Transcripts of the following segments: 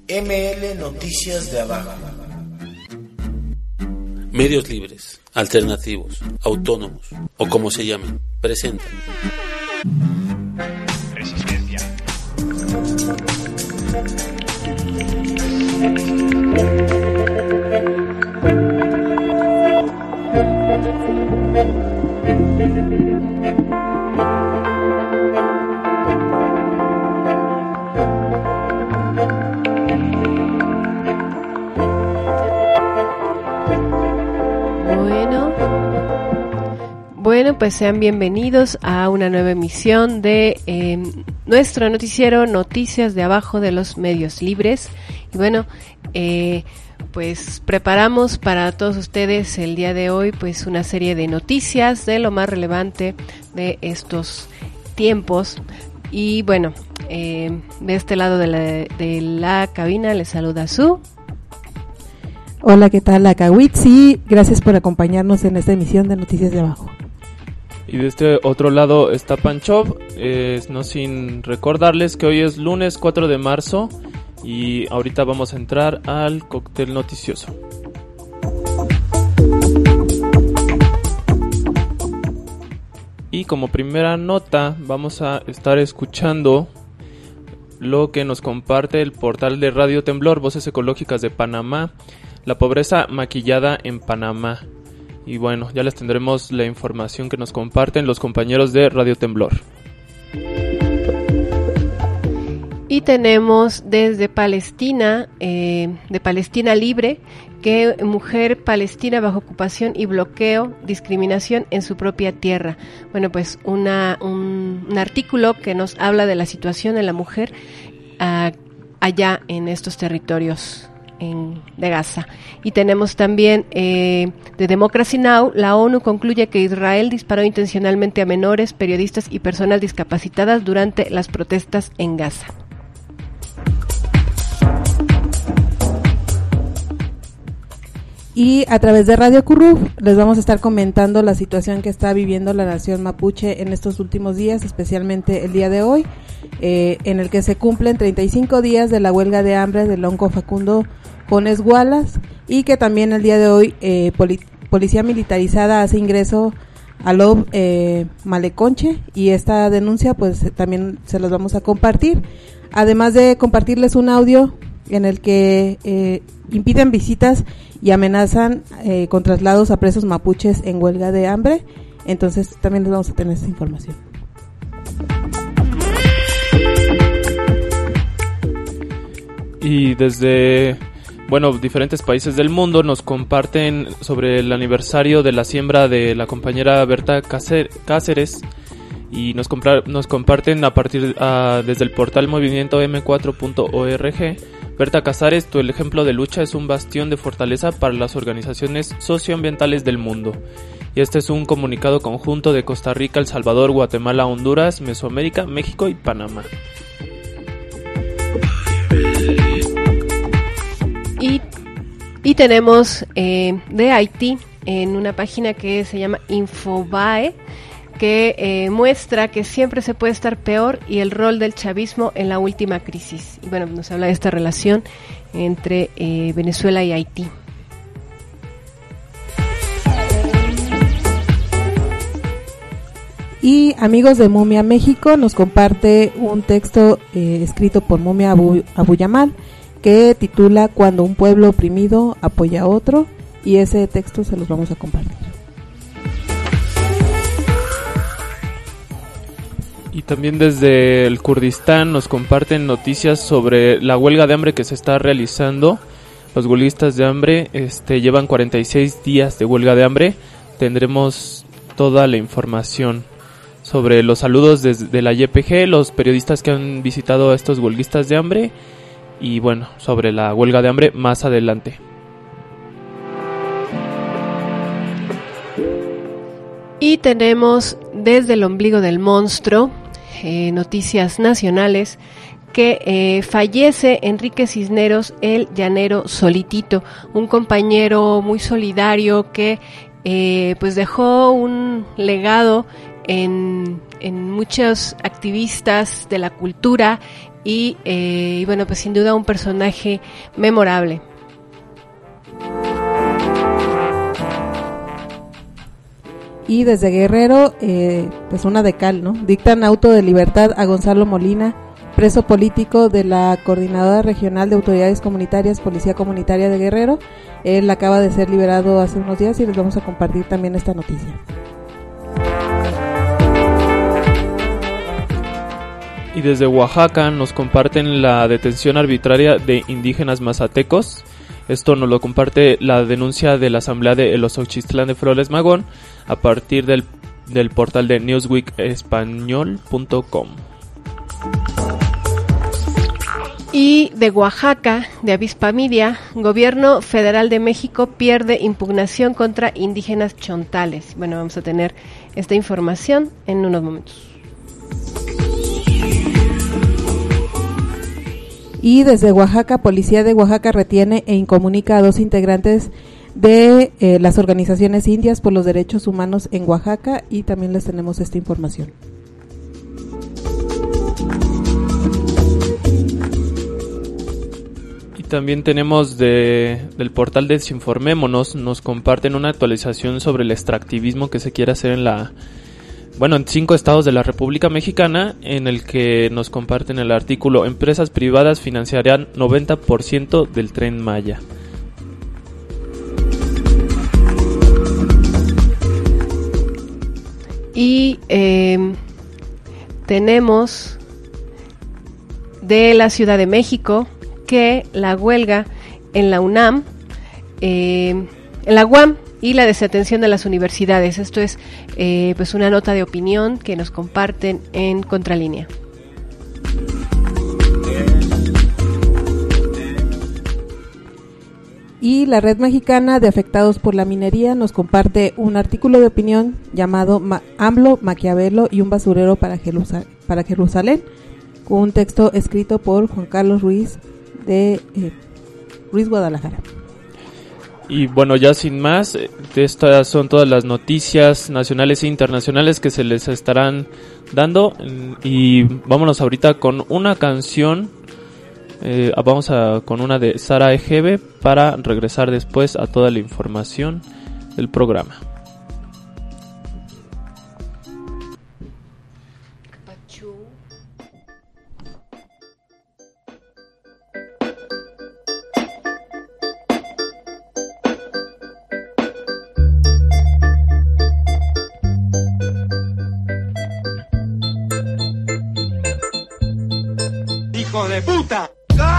ML Noticias de Abajo. Medios libres, alternativos, autónomos o como se llamen, presentan Resistencia. Bueno, pues sean bienvenidos a una nueva emisión de nuestro noticiero Noticias de Abajo de los Medios Libres. Y bueno, pues preparamos para todos ustedes el día de hoy pues una serie de noticias de lo más relevante de estos tiempos. Y bueno, de este lado de la cabina les saluda Su. Hola, ¿qué tal? Akawitsi, gracias por acompañarnos en esta emisión de Noticias de Abajo. Y de este otro lado está Panchov, no sin recordarles que hoy es lunes 4 de marzo y ahorita vamos a entrar al cóctel noticioso. Y como primera nota vamos a estar escuchando lo que nos comparte el portal de Radio Temblor, Voces Ecológicas de Panamá, la pobreza maquillada en Panamá. Y bueno, ya les tendremos la información que nos comparten los compañeros de Radio Temblor. Y tenemos desde Palestina, de Palestina Libre, que mujer palestina bajo ocupación y bloqueo, discriminación en su propia tierra. Bueno, pues un artículo que nos habla de la situación de la mujer allá en estos territorios de Gaza. Y tenemos también de Democracy Now! La ONU concluye que Israel disparó intencionalmente a menores, periodistas y personas discapacitadas durante las protestas en Gaza. Y a través de Radio Curruf les vamos a estar comentando la situación que está viviendo la nación mapuche en estos últimos días, especialmente el día de hoy, en el que se cumplen 35 días de la huelga de hambre del Lonco Facundo Jones Wallace, y que también el día de hoy policía militarizada hace ingreso a Lob Maleconche, y esta denuncia pues también se las vamos a compartir, además de compartirles un audio en el que impiden visitas y amenazan con traslados a presos mapuches en huelga de hambre. Entonces también les vamos a tener esta información. Y desde diferentes países del mundo nos comparten sobre el aniversario de la siembra de la compañera Berta Cáceres, y nos comparten desde el portal Movimiento M4.org. Berta Cáceres, tu ejemplo de lucha es un bastión de fortaleza para las organizaciones socioambientales del mundo. Y este es un comunicado conjunto de Costa Rica, El Salvador, Guatemala, Honduras, Mesoamérica, México y Panamá. Y tenemos de Haití en una página que se llama Infobae, que muestra que siempre se puede estar peor y el rol del chavismo en la última crisis. Y bueno, nos habla de esta relación entre Venezuela y Haití. Y amigos de Mumia México nos comparte un texto escrito por Mumia Abuyamal, que titula Cuando un pueblo oprimido apoya a otro, y ese texto se los vamos a compartir. Y también desde el Kurdistán nos comparten noticias sobre la huelga de hambre que se está realizando. Los huelguistas de hambre llevan 46 días de huelga de hambre. Tendremos toda la información sobre los saludos desde la YPG, los periodistas que han visitado a estos huelguistas de hambre, y bueno, sobre la huelga de hambre más adelante. Y tenemos desde el ombligo del monstruo noticias nacionales, que fallece Enrique Cisneros, el llanero Solitito, un compañero muy solidario que pues dejó un legado en muchos activistas de la cultura y bueno, pues sin duda un personaje memorable. Y desde Guerrero, pues una de cal, ¿no? Dictan auto de libertad a Gonzalo Molina, preso político de la Coordinadora Regional de Autoridades Comunitarias, Policía Comunitaria de Guerrero. Él acaba de ser liberado hace unos días y les vamos a compartir también esta noticia. Y desde Oaxaca nos comparten la detención arbitraria de indígenas mazatecos. Esto nos lo comparte la denuncia de la Asamblea de Eloxochitlan de Flores Magón a partir del portal de newsweekespañol.com. Y de Oaxaca, de Avispa Media, Gobierno Federal de México pierde impugnación contra indígenas chontales. Bueno, vamos a tener esta información en unos momentos. Y desde Oaxaca, Policía de Oaxaca retiene e incomunica a 2 integrantes de las organizaciones indias por los derechos humanos en Oaxaca, y también les tenemos esta información. Y también tenemos del portal Desinformémonos, nos comparten una actualización sobre el extractivismo que se quiere hacer en 5 estados de la República Mexicana, en el que nos comparten el artículo: empresas privadas financiarán 90% del Tren Maya. Y tenemos de la Ciudad de México que la huelga en la UNAM, en la UAM, y la desatención de las universidades. Esto es pues una nota de opinión que nos comparten en Contralínea. Y la Red Mexicana de Afectados por la Minería nos comparte un artículo de opinión llamado AMLO, Maquiavelo y un basurero para Jerusalén, con un texto escrito por Juan Carlos Ruiz de Ruiz Guadalajara. Y bueno, ya sin más, estas son todas las noticias nacionales e internacionales que se les estarán dando, y vámonos ahorita con una canción, con una de Sara Egebe para regresar después a toda la información del programa. ¡Hijo de puta!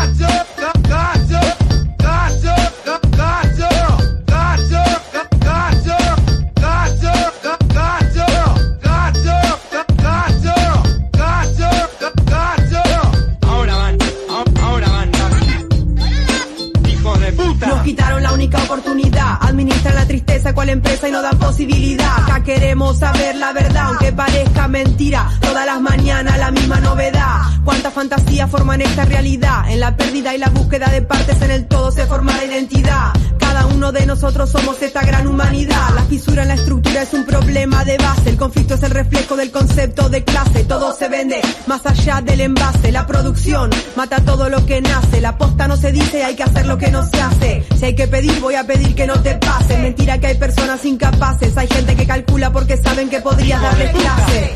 Ahora van, hijo de puta. Nos quitaron la única oportunidad, administran la tristeza cual empresa y no dan posibilidad. Acá queremos saber la verdad, aunque parezca mentira. Todas las mañanas la misma novedad. Cuántas fantasías forman esta realidad. En la pérdida y la búsqueda de partes en el todo se forma la identidad. Cada uno de nosotros somos esta gran humanidad. La fisura en la estructura es un problema de base. El conflicto es el reflejo del concepto de clase. Todo se vende más allá del envase. La producción mata todo lo que nace. La posta no se dice, hay que hacer lo que no se hace. Si hay que pedir, voy a pedir que no te pase. Mentira que hay personas incapaces. Hay gente que calcula porque saben que podrías darles clase.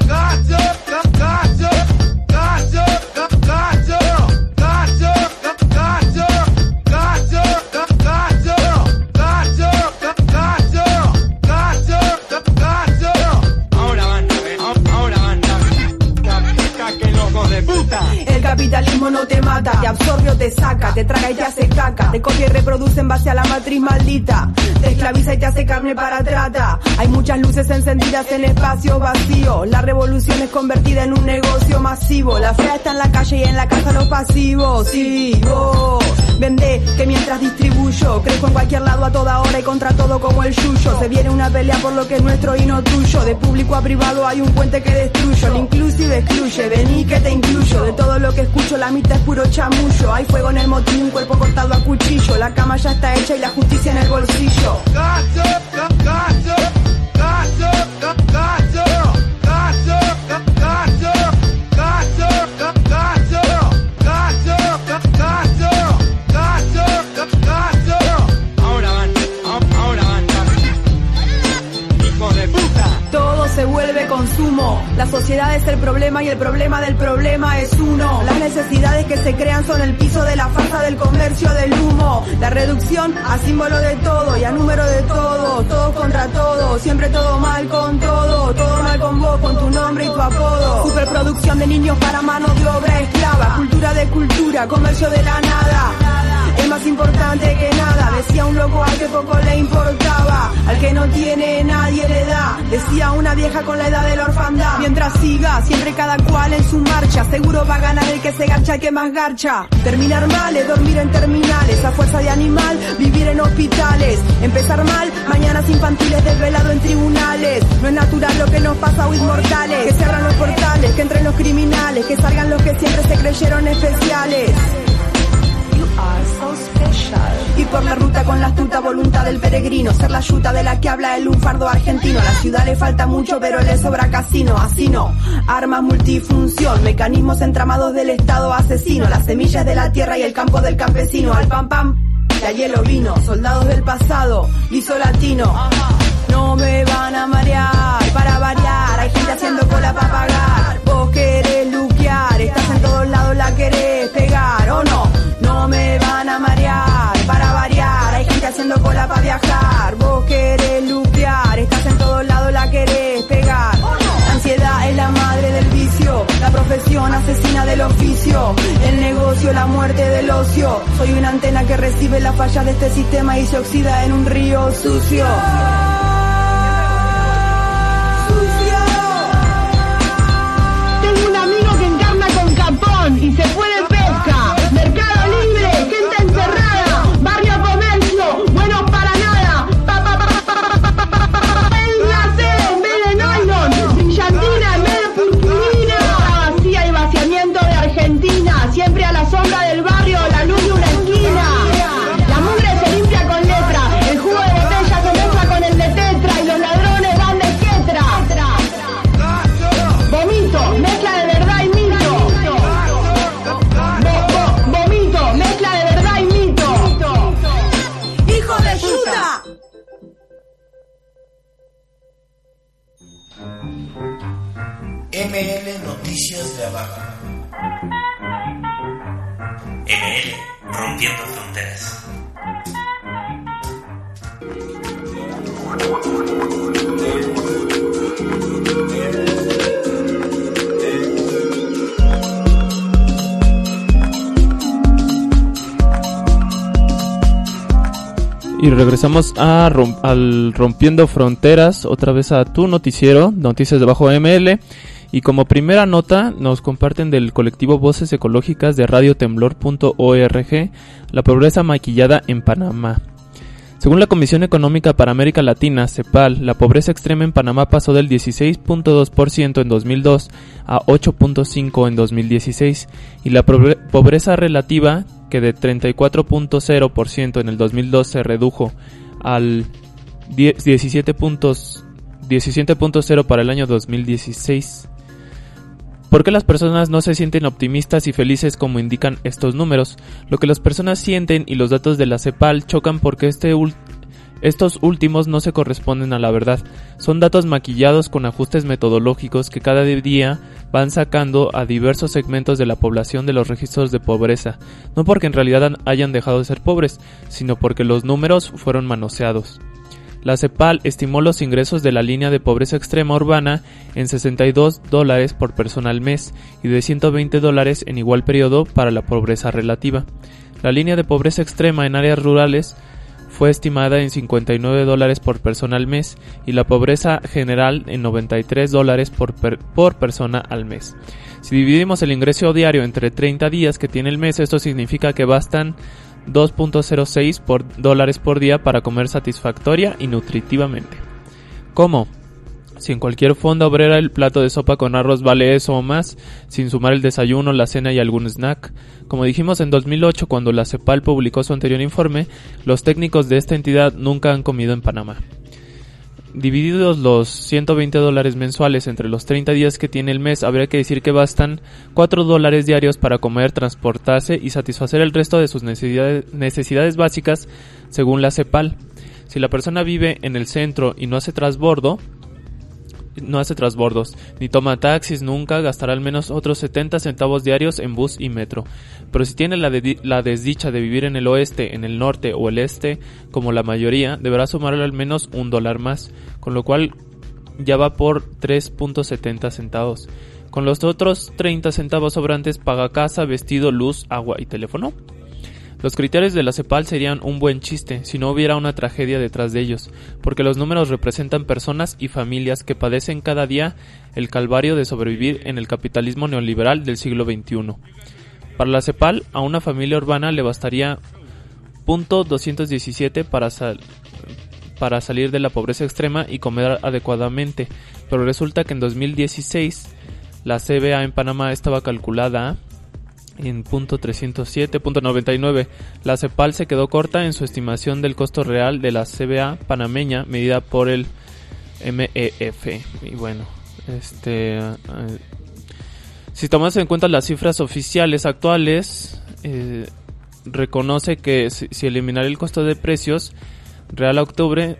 El capitalismo no te mata, te absorbe o te saca, te traga y te hace caca, te copia y reproduce en base a la matriz maldita, te esclaviza y te hace carne para trata. Hay muchas luces encendidas en espacio vacío, la revolución es convertida en un negocio masivo. La fea está en la calle y en la casa los pasivos. Sigo, vende que mientras distribuyo, crezco en cualquier lado a toda hora y contra todo como el yuyo. Se viene una pelea por lo que es nuestro y no tuyo, de público a privado hay un puente que destruyo. El inclusive excluye, vení que te incluyo. De todo lo que escucho la mitad es puro chamullo. Hay fuego en el motín, un cuerpo cortado a cuchillo. La cama ya está hecha y la justicia en el bolsillo. ansiedad es el problema y el problema del problema es uno. Las necesidades que se crean son el piso de la farsa del comercio del humo. La reducción a símbolo de todo y a número de todo. Todos contra todos, siempre todo mal con todo. Todo mal con vos, con tu nombre y tu apodo. Superproducción de niños para mano de obra esclava. Cultura de cultura, comercio de la nada. Es más importante que nada, decía un loco al que poco le importaba. Al que no tiene nadie le da, decía una vieja con la edad de la orfandad. Mientras siga, siempre cada cual en su marcha, seguro va a ganar el que se garcha, el que más garcha. Terminar mal es dormir en terminales, a fuerza de animal, vivir en hospitales. Empezar mal, mañanas infantiles, desvelado en tribunales. No es natural lo que nos pasa a inmortales. Que se abran los portales, que entren los criminales, que salgan los que siempre se creyeron especiales. Ir por la ruta con la astuta voluntad del peregrino, ser la yuta de la que habla el lunfardo argentino. A la ciudad le falta mucho pero le sobra casino, así no. Armas multifunción, mecanismos entramados del estado asesino. Las semillas de la tierra y el campo del campesino. Al pam pam, la hielo vino, soldados del pasado, guiso latino. No me van a marear, para variar, hay gente haciendo cola para pagar. Vos querés luquear, estás en todos lados, la querés pegar, ¿o no? No me van a marear, para variar, hay gente haciendo cola para viajar. Vos querés luquear, estás en todos lados, la querés pegar. La ansiedad es la madre del vicio, la profesión asesina del oficio, el negocio, la muerte del ocio. Soy una antena que recibe las fallas de este sistema y se oxida en un río sucio. Tengo un amigo que encarna con Capón y se fue de pesca. Mercado Libre, gente encerrada. Barrio Comercio, buenos para nada. Enlace en vez de nylon, brillantina en vez de purpurina. La vacía y vaciamiento de Argentina, siempre a la sombra del barrio, la luz de una esquina. La mugre se limpia con letra, el jugo de botella se mezcla con el de tetra y los ladrones van de quetra. Vomito, mezcla de verdad y mito. Vomito, mezcla de verdad y mito. ¡Hijo de puta! ML Noticias de Abajo. ML Rompiendo Fronteras. Y regresamos al Rompiendo Fronteras, otra vez a tu noticiero, Noticias de Bajo ML. Y como primera nota nos comparten del colectivo Voces Ecológicas de radiotemblor.org, la pobreza maquillada en Panamá. Según la Comisión Económica para América Latina, CEPAL, la pobreza extrema en Panamá pasó del 16.2% en 2002 a 8.5% en 2016, y la pobreza relativa, que de 34.0% en el 2002 se redujo al 17.0% para el año 2016. ¿Por qué las personas no se sienten optimistas y felices como indican estos números? Lo que las personas sienten y los datos de la CEPAL chocan porque estos últimos no se corresponden a la verdad. Son datos maquillados con ajustes metodológicos que cada día van sacando a diversos segmentos de la población de los registros de pobreza, no porque en realidad hayan dejado de ser pobres, sino porque los números fueron manoseados. La CEPAL estimó los ingresos de la línea de pobreza extrema urbana en $62 por persona al mes y de $120 en igual periodo para la pobreza relativa. La línea de pobreza extrema en áreas rurales fue estimada en $59 por persona al mes y la pobreza general en $93 por persona al mes. Si dividimos el ingreso diario entre 30 días que tiene el mes, esto significa que bastan $2.06 por día para comer satisfactoria y nutritivamente. ¿Cómo? Si en cualquier fonda obrera el plato de sopa con arroz vale eso o más, sin sumar el desayuno, la cena y algún snack. Como dijimos en 2008, cuando la CEPAL publicó su anterior informe, los técnicos de esta entidad nunca han comido en Panamá. Divididos los $120 mensuales entre los 30 días que tiene el mes, habría que decir que bastan $4 diarios para comer, transportarse y satisfacer el resto de sus necesidades básicas, según la CEPAL. Si la persona vive en el centro y no hace transbordo, no hace transbordos, ni toma taxis nunca, gastará al menos otros 70 centavos diarios en bus y metro. Pero si tiene la desdicha de vivir en el oeste, en el norte o el este, como la mayoría, deberá sumarle al menos $1 más, con lo cual ya va por 3.70 centavos. Con los otros 30 centavos sobrantes paga casa, vestido, luz, agua y teléfono. Los criterios de la CEPAL serían un buen chiste si no hubiera una tragedia detrás de ellos, porque los números representan personas y familias que padecen cada día el calvario de sobrevivir en el capitalismo neoliberal del siglo XXI. Para la CEPAL, a una familia urbana le bastaría .217 para salir de la pobreza extrema y comer adecuadamente, pero resulta que en 2016 la CBA en Panamá estaba calculada en .307.99. La CEPAL se quedó corta en su estimación del costo real de la CBA panameña medida por el MEF. Y bueno, si tomamos en cuenta las cifras oficiales actuales, reconoce que si eliminar el costo de precios real a octubre,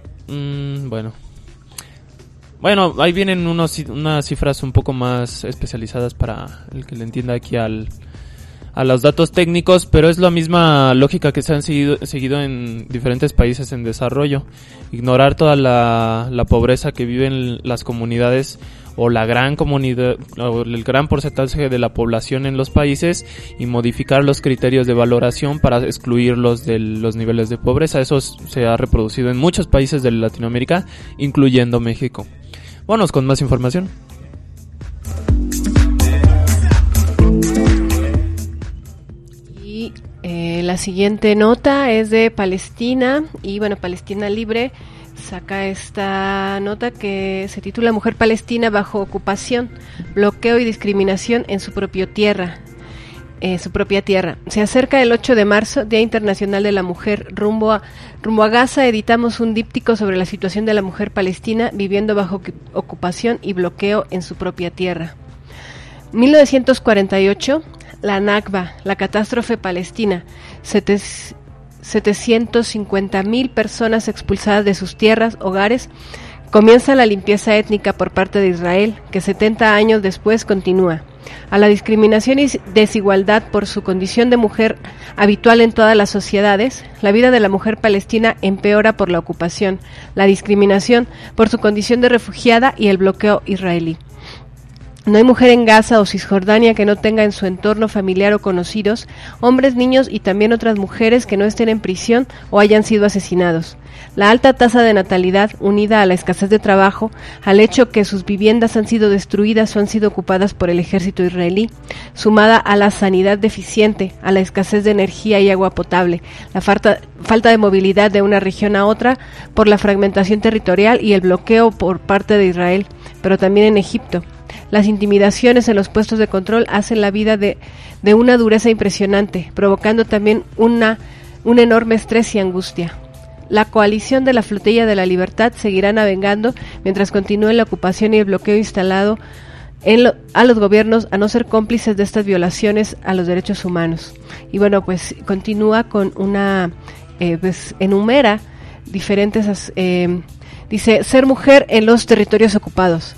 bueno, ahí vienen unas cifras un poco más especializadas para el que le entienda aquí a los datos técnicos, pero es la misma lógica que se han seguido en diferentes países en desarrollo. Ignorar toda la pobreza que viven las comunidades o la gran comunidad o el gran porcentaje de la población en los países y modificar los criterios de valoración para excluirlos de los niveles de pobreza. Eso se ha reproducido en muchos países de Latinoamérica, incluyendo México. Vámonos con más información. Y la siguiente nota es de Palestina, y bueno, Palestina Libre saca esta nota que se titula Mujer palestina bajo ocupación, bloqueo y discriminación en su propia tierra. Se acerca el 8 de marzo, Día Internacional de la Mujer. Rumbo a Gaza editamos un díptico sobre la situación de la mujer palestina viviendo bajo ocupación y bloqueo en su propia tierra. 1948, la Nakba, la catástrofe palestina. 750,000 personas expulsadas de sus tierras, hogares. Comienza la limpieza étnica por parte de Israel, que 70 años después continúa. A la discriminación y desigualdad por su condición de mujer habitual en todas las sociedades, la vida de la mujer palestina empeora por la ocupación, la discriminación por su condición de refugiada y el bloqueo israelí. No hay mujer en Gaza o Cisjordania que no tenga en su entorno familiar o conocidos, hombres, niños y también otras mujeres que no estén en prisión o hayan sido asesinados. La alta tasa de natalidad, unida a la escasez de trabajo, al hecho que sus viviendas han sido destruidas o han sido ocupadas por el ejército israelí, sumada a la sanidad deficiente, a la escasez de energía y agua potable, la falta de movilidad de una región a otra por la fragmentación territorial y el bloqueo por parte de Israel, pero también en Egipto. Las intimidaciones en los puestos de control hacen la vida de una dureza impresionante, provocando también un enorme estrés y angustia. La coalición de la Flotilla de la Libertad seguirá navegando mientras continúe la ocupación y el bloqueo instalado a los gobiernos a no ser cómplices de estas violaciones a los derechos humanos. Y bueno, pues continúa con enumera diferentes, dice, ser mujer en los territorios ocupados.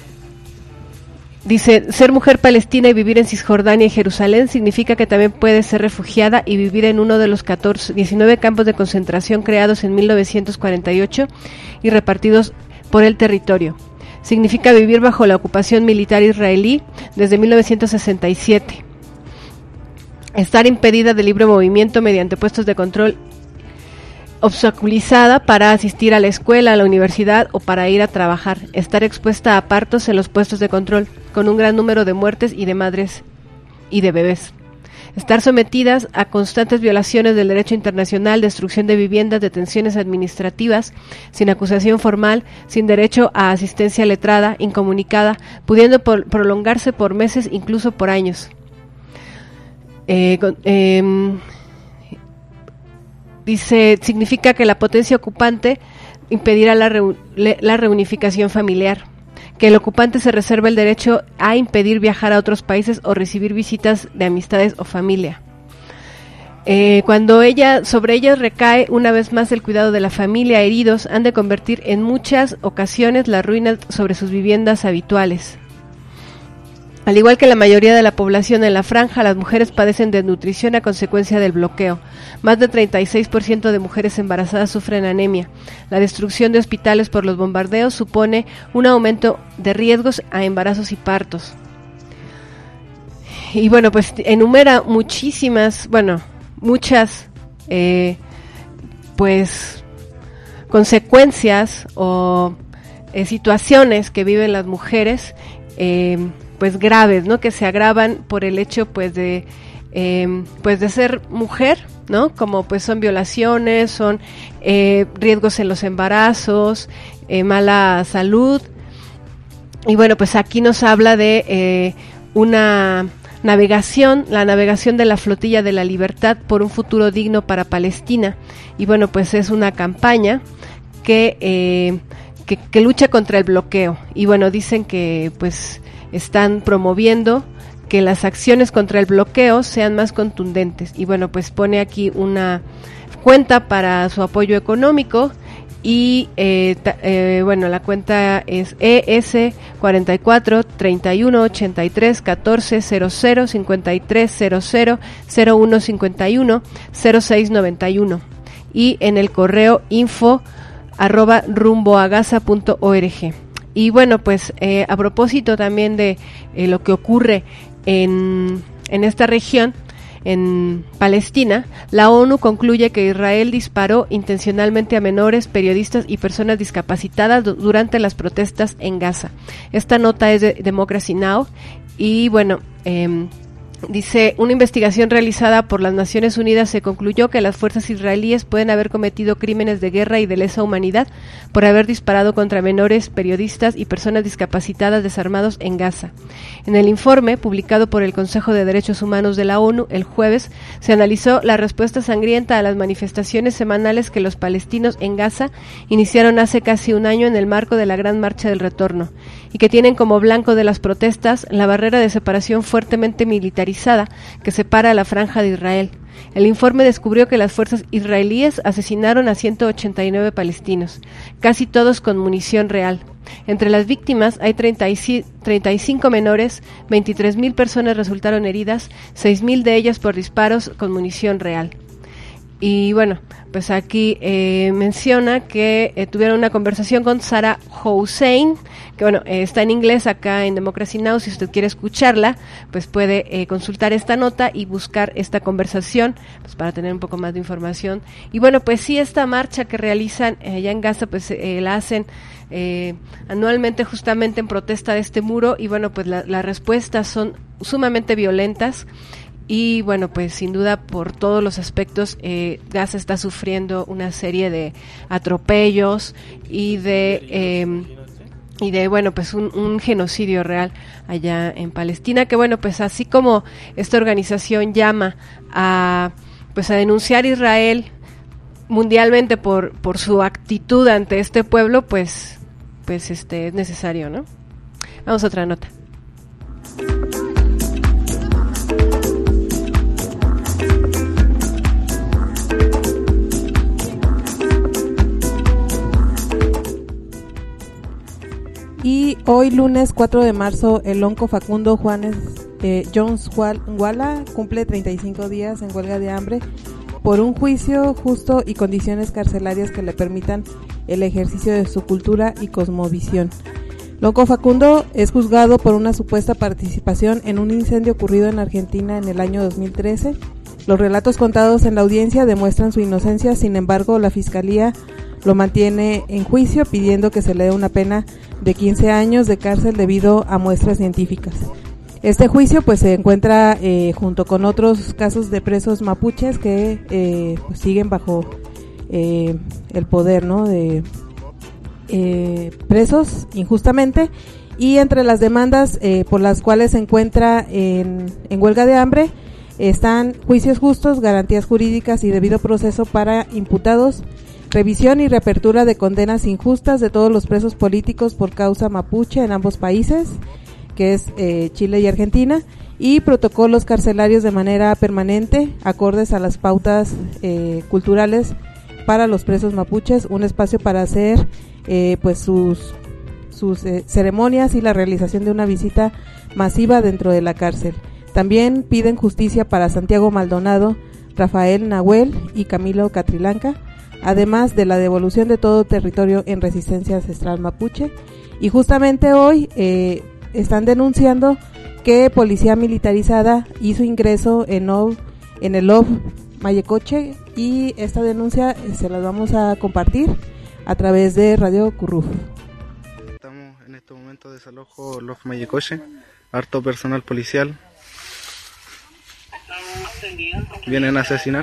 Dice, ser mujer palestina y vivir en Cisjordania y Jerusalén significa que también puede ser refugiada y vivir en uno de los 19 campos de concentración creados en 1948 y repartidos por el territorio. Significa vivir bajo la ocupación militar israelí desde 1967. Estar impedida de libre movimiento mediante puestos de control, obstaculizada para asistir a la escuela, a la universidad o para ir a trabajar, estar expuesta a partos en los puestos de control, con un gran número de muertes y de madres y de bebés. Estar sometidas a constantes violaciones del derecho internacional, destrucción de viviendas, detenciones administrativas, sin acusación formal, sin derecho a asistencia letrada, incomunicada, pudiendo prolongarse por meses, incluso por años. Dice, significa que la potencia ocupante impedirá la reunificación familiar, que el ocupante se reserva el derecho a impedir viajar a otros países o recibir visitas de amistades o familia. Cuando sobre ellas recae una vez más el cuidado de la familia, heridos han de convertir en muchas ocasiones las ruinas sobre sus viviendas habituales. Al igual que la mayoría de la población en la franja, las mujeres padecen desnutrición a consecuencia del bloqueo. Más del 36% de mujeres embarazadas sufren anemia. La destrucción de hospitales por los bombardeos supone un aumento de riesgos a embarazos y partos. Y bueno, pues enumera muchas pues consecuencias o situaciones que viven las mujeres, pues graves, ¿no? Que se agravan por el hecho pues de ser mujer, ¿no? Como pues son violaciones, son riesgos en los embarazos, mala salud. Y bueno, pues aquí nos habla de la navegación de la flotilla de la libertad por un futuro digno para Palestina. Y bueno, pues es una campaña que lucha contra el bloqueo. Y bueno, dicen que pues están promoviendo que las acciones contra el bloqueo sean más contundentes. Y bueno, pues pone aquí una cuenta para su apoyo económico. Y bueno, la cuenta es ES 44 31 83 14 00 53 00 01 51 06 91 y en el correo info@rumboagaza.org. Y bueno, pues a propósito también de lo que ocurre en esta región, en Palestina, la ONU concluye que Israel disparó intencionalmente a menores, periodistas y personas discapacitadas durante las protestas en Gaza. Esta nota es de Democracy Now! Y bueno, dice, una investigación realizada por las Naciones Unidas se concluyó que las fuerzas israelíes pueden haber cometido crímenes de guerra y de lesa humanidad por haber disparado contra menores, periodistas y personas discapacitadas desarmados en Gaza. En el informe, publicado por el Consejo de Derechos Humanos de la ONU el jueves, se analizó la respuesta sangrienta a las manifestaciones semanales que los palestinos en Gaza iniciaron hace casi un año en el marco de la Gran Marcha del Retorno, y que tienen como blanco de las protestas la barrera de separación fuertemente militarizada que separa a la franja de Israel. El informe descubrió que las fuerzas israelíes asesinaron a 189 palestinos, casi todos con munición real. Entre las víctimas hay 35 menores, 23.000 personas resultaron heridas, 6.000 de ellas por disparos con munición real. Y bueno, pues aquí menciona que tuvieron una conversación con Sarah Hussein, que bueno, está en inglés acá en Democracy Now! Si usted quiere escucharla, pues puede consultar esta nota y buscar esta conversación, pues para tener un poco más de información. Y bueno, pues sí, esta marcha que realizan allá en Gaza, pues la hacen anualmente justamente en protesta de este muro, y bueno, pues las respuestas son sumamente violentas. Y bueno, pues sin duda por todos los aspectos Gaza está sufriendo una serie de atropellos y de bueno, pues un genocidio real allá en Palestina, que bueno, pues así como esta organización llama a denunciar a Israel mundialmente por su actitud ante este pueblo, pues es necesario, ¿no? Vamos a otra nota. Y hoy lunes 4 de marzo el onco Facundo Juanes Jones Walla cumple 35 días en huelga de hambre por un juicio justo y condiciones carcelarias que le permitan el ejercicio de su cultura y cosmovisión. Lonco Facundo es juzgado por una supuesta participación en un incendio ocurrido en Argentina en el año 2013. Los relatos contados en la audiencia demuestran su inocencia, sin embargo la Fiscalía lo mantiene en juicio pidiendo que se le dé una pena de 15 años de cárcel debido a muestras científicas. Este juicio pues se encuentra junto con otros casos de presos mapuches que pues siguen bajo el poder, ¿no?, de presos injustamente, y entre las demandas por las cuales se encuentra en huelga de hambre están juicios justos, garantías jurídicas y debido proceso para imputados, revisión y reapertura de condenas injustas de todos los presos políticos por causa mapuche en ambos países, que es Chile y Argentina, y protocolos carcelarios de manera permanente, acordes a las pautas culturales para los presos mapuches, un espacio para hacer pues sus ceremonias y la realización de una visita masiva dentro de la cárcel. También piden justicia para Santiago Maldonado, Rafael Nahuel y Camilo Catrillanca, además de la devolución de todo territorio en resistencia ancestral mapuche. Y justamente hoy están denunciando que policía militarizada hizo ingreso en el LOF Mayecoche, y esta denuncia se las vamos a compartir a través de Radio Curruf. Estamos en este momento de desalojo LOF Mayecoche, harto personal policial. Vienen a asesinar.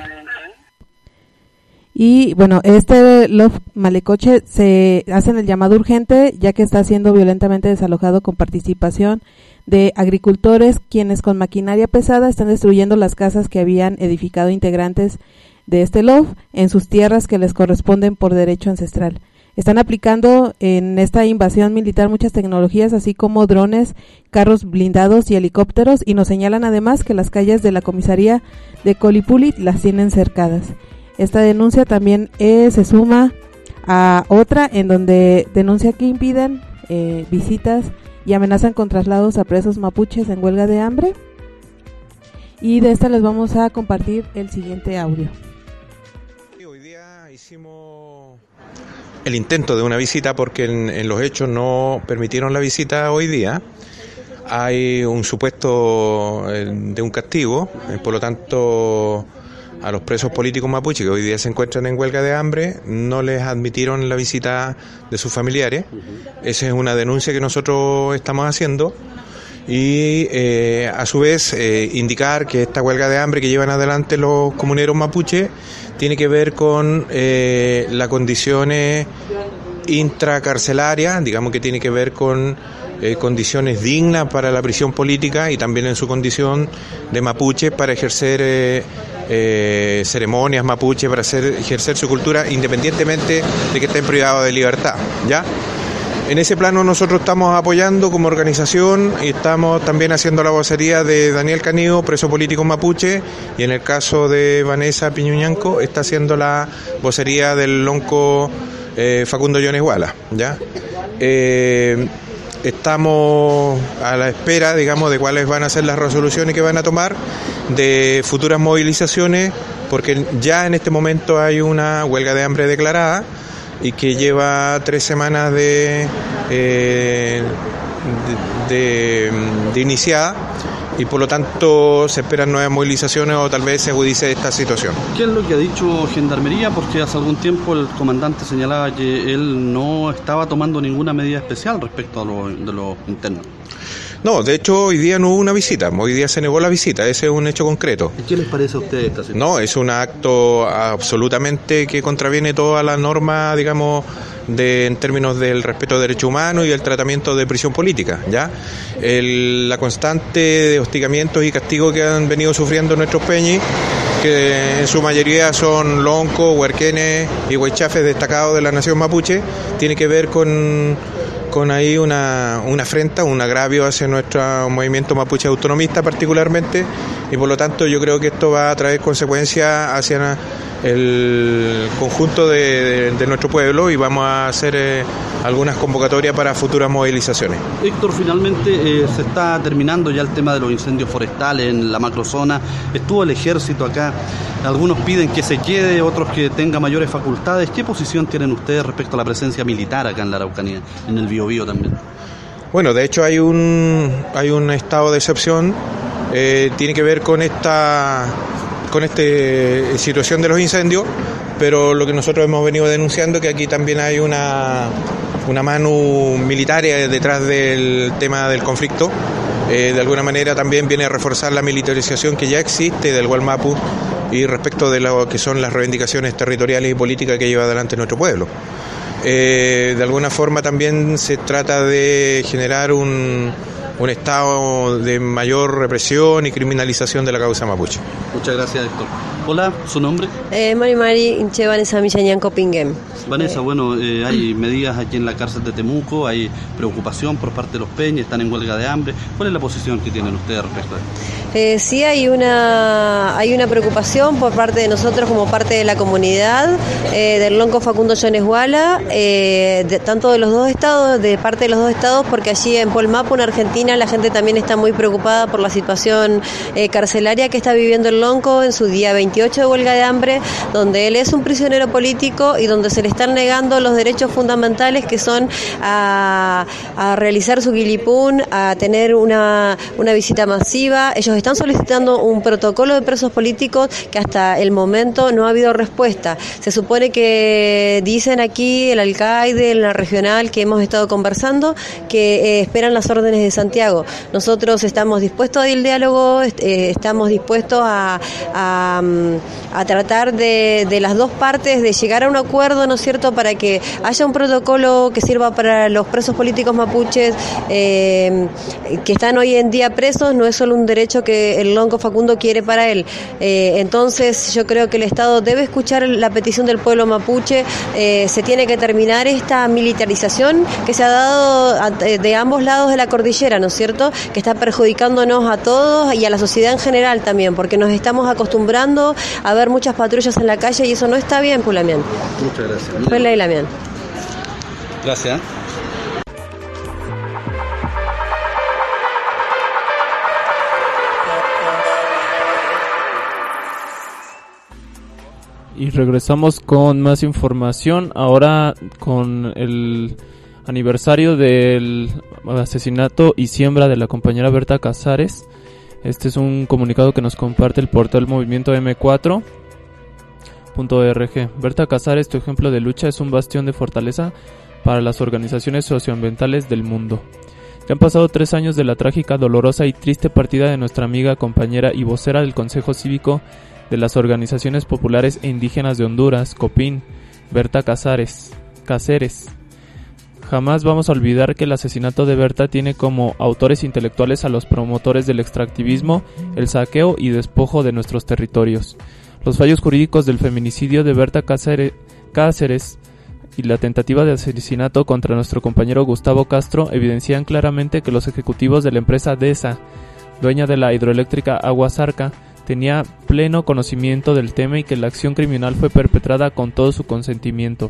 Y bueno, este LOF Mayecoche se hacen el llamado urgente, ya que está siendo violentamente desalojado con participación de agricultores, quienes con maquinaria pesada están destruyendo las casas que habían edificado integrantes de este LOF en sus tierras que les corresponden por derecho ancestral. Están aplicando en esta invasión militar muchas tecnologías, así como drones, carros blindados y helicópteros, y nos señalan además que las calles de la comisaría de Colipuli las tienen cercadas. Esta denuncia también se suma a otra en donde denuncia que impiden visitas y amenazan con traslados a presos mapuches en huelga de hambre. Y de esta les vamos a compartir el siguiente audio. Hoy día hicimos el intento de una visita porque en los hechos no permitieron la visita hoy día. Hay un supuesto de un castigo, por lo tanto a los presos políticos mapuches que hoy día se encuentran en huelga de hambre no les admitieron la visita de sus familiares. Esa es una denuncia que nosotros estamos haciendo y a su vez indicar que esta huelga de hambre que llevan adelante los comuneros mapuches tiene que ver con las condiciones intracarcelarias, digamos que tiene que ver con condiciones dignas para la prisión política y también en su condición de mapuche para ejercer ceremonias mapuche, para ejercer su cultura independientemente de que estén privados de libertad, ¿ya? En ese plano nosotros estamos apoyando como organización y estamos también haciendo la vocería de Daniel Canido, preso político mapuche, y en el caso de Vanessa Piñuñanco está haciendo la vocería del lonco Facundo Yonesguala, ¿ya? Estamos a la espera, digamos, de cuáles van a ser las resoluciones que van a tomar de futuras movilizaciones, porque ya en este momento hay una huelga de hambre declarada y que lleva 3 semanas de iniciada, y por lo tanto se esperan nuevas movilizaciones o tal vez se agudice esta situación. ¿Qué es lo que ha dicho Gendarmería? Porque hace algún tiempo el comandante señalaba que él no estaba tomando ninguna medida especial respecto de los internos. No, de hecho hoy día no hubo una visita, hoy día se negó la visita, ese es un hecho concreto. ¿Y qué les parece a ustedes esta situación? No, es un acto absolutamente que contraviene toda la norma, digamos, en términos del respeto de derechos humanos y el tratamiento de prisión política, ¿ya? La constante de hostigamientos y castigos que han venido sufriendo nuestros peñis, que en su mayoría son loncos, huerquenes y huaychafes destacados de la nación mapuche, tiene que ver con ahí una afrenta, un agravio hacia nuestro movimiento mapuche autonomista particularmente, y por lo tanto yo creo que esto va a traer consecuencias hacia el conjunto de nuestro pueblo, y vamos a hacer algunas convocatorias para futuras movilizaciones. Héctor, finalmente se está terminando ya el tema de los incendios forestales en la macrozona. Estuvo el ejército acá, algunos piden que se quede, otros que tenga mayores facultades. ¿Qué posición tienen ustedes respecto a la presencia militar acá en la Araucanía, en el Biobío también? Bueno, de hecho hay un estado de excepción, tiene que ver con esta situación de los incendios, pero lo que nosotros hemos venido denunciando es que aquí también hay una mano militar detrás del tema del conflicto. De alguna manera también viene a reforzar la militarización que ya existe del Gualmapu y respecto de lo que son las reivindicaciones territoriales y políticas que lleva adelante nuestro pueblo. De alguna forma también se trata de generar un un estado de mayor represión y criminalización de la causa mapuche. Muchas gracias, Héctor. Hola, ¿su nombre? Mari Inche Vanessa Millañán Copinguem. Vanessa, bueno, hay medidas aquí en la cárcel de Temuco, hay preocupación por parte de los peñas, están en huelga de hambre. ¿Cuál es la posición que tienen ustedes respecto a esto? Sí, hay una preocupación por parte de nosotros como parte de la comunidad del lonco Facundo Yoneshuala, tanto de los dos estados, de parte de los dos estados, porque allí en Polmapu, en Argentina, la gente también está muy preocupada por la situación carcelaria que está viviendo el lonco en su día 28 de huelga de hambre, donde él es un prisionero político y donde se le están negando los derechos fundamentales que son a realizar su guilipún, a tener una visita masiva. Ellos están solicitando un protocolo de presos políticos que hasta el momento no ha habido respuesta. Se supone que dicen aquí el alcalde, la regional que hemos estado conversando, que esperan las órdenes de Santiago. Nosotros estamos dispuestos al diálogo, estamos dispuestos a tratar de las dos partes de llegar a un acuerdo, ¿no es cierto?, para que haya un protocolo que sirva para los presos políticos mapuches que están hoy en día presos. No es solo un derecho que el lonco Facundo quiere para él. Entonces yo creo que el Estado debe escuchar la petición del pueblo mapuche. Se tiene que terminar esta militarización que se ha dado de ambos lados de la cordillera, ¿no es cierto?, que está perjudicándonos a todos y a la sociedad en general también, porque nos estamos acostumbrando a ver muchas patrullas en la calle y eso no está bien, Pulamián. Muchas gracias. Fue la Lamián. Gracias. Y regresamos con más información, ahora con el aniversario del asesinato y siembra de la compañera Berta Cáceres. Este es un comunicado que nos comparte el portal Movimiento M4.org. Berta Cáceres, tu ejemplo de lucha, es un bastión de fortaleza para las organizaciones socioambientales del mundo. Ya han pasado 3 años de la trágica, dolorosa y triste partida de nuestra amiga, compañera y vocera del Consejo Cívico de las Organizaciones Populares e Indígenas de Honduras, COPIN, Berta Cáceres. Jamás vamos a olvidar que el asesinato de Berta tiene como autores intelectuales a los promotores del extractivismo, el saqueo y despojo de nuestros territorios. Los fallos jurídicos del feminicidio de Berta Cáceres y la tentativa de asesinato contra nuestro compañero Gustavo Castro evidencian claramente que los ejecutivos de la empresa DESA, dueña de la hidroeléctrica Aguasarca, tenía pleno conocimiento del tema y que la acción criminal fue perpetrada con todo su consentimiento.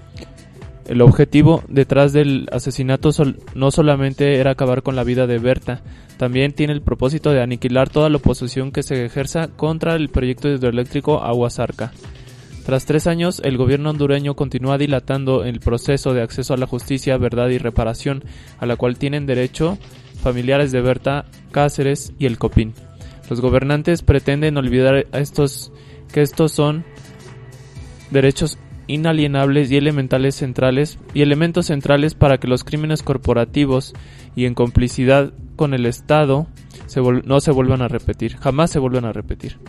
El objetivo detrás del asesinato no solamente era acabar con la vida de Berta, también tiene el propósito de aniquilar toda la oposición que se ejerza contra el proyecto hidroeléctrico Aguasarca. Tras 3 años, el gobierno hondureño continúa dilatando el proceso de acceso a la justicia, verdad y reparación, a la cual tienen derecho familiares de Berta Cáceres y el COPIN. Los gobernantes pretenden olvidar que estos son derechos inalienables y elementos centrales para que los crímenes corporativos y en complicidad con el Estado no se vuelvan a repetir, jamás se vuelvan a repetir.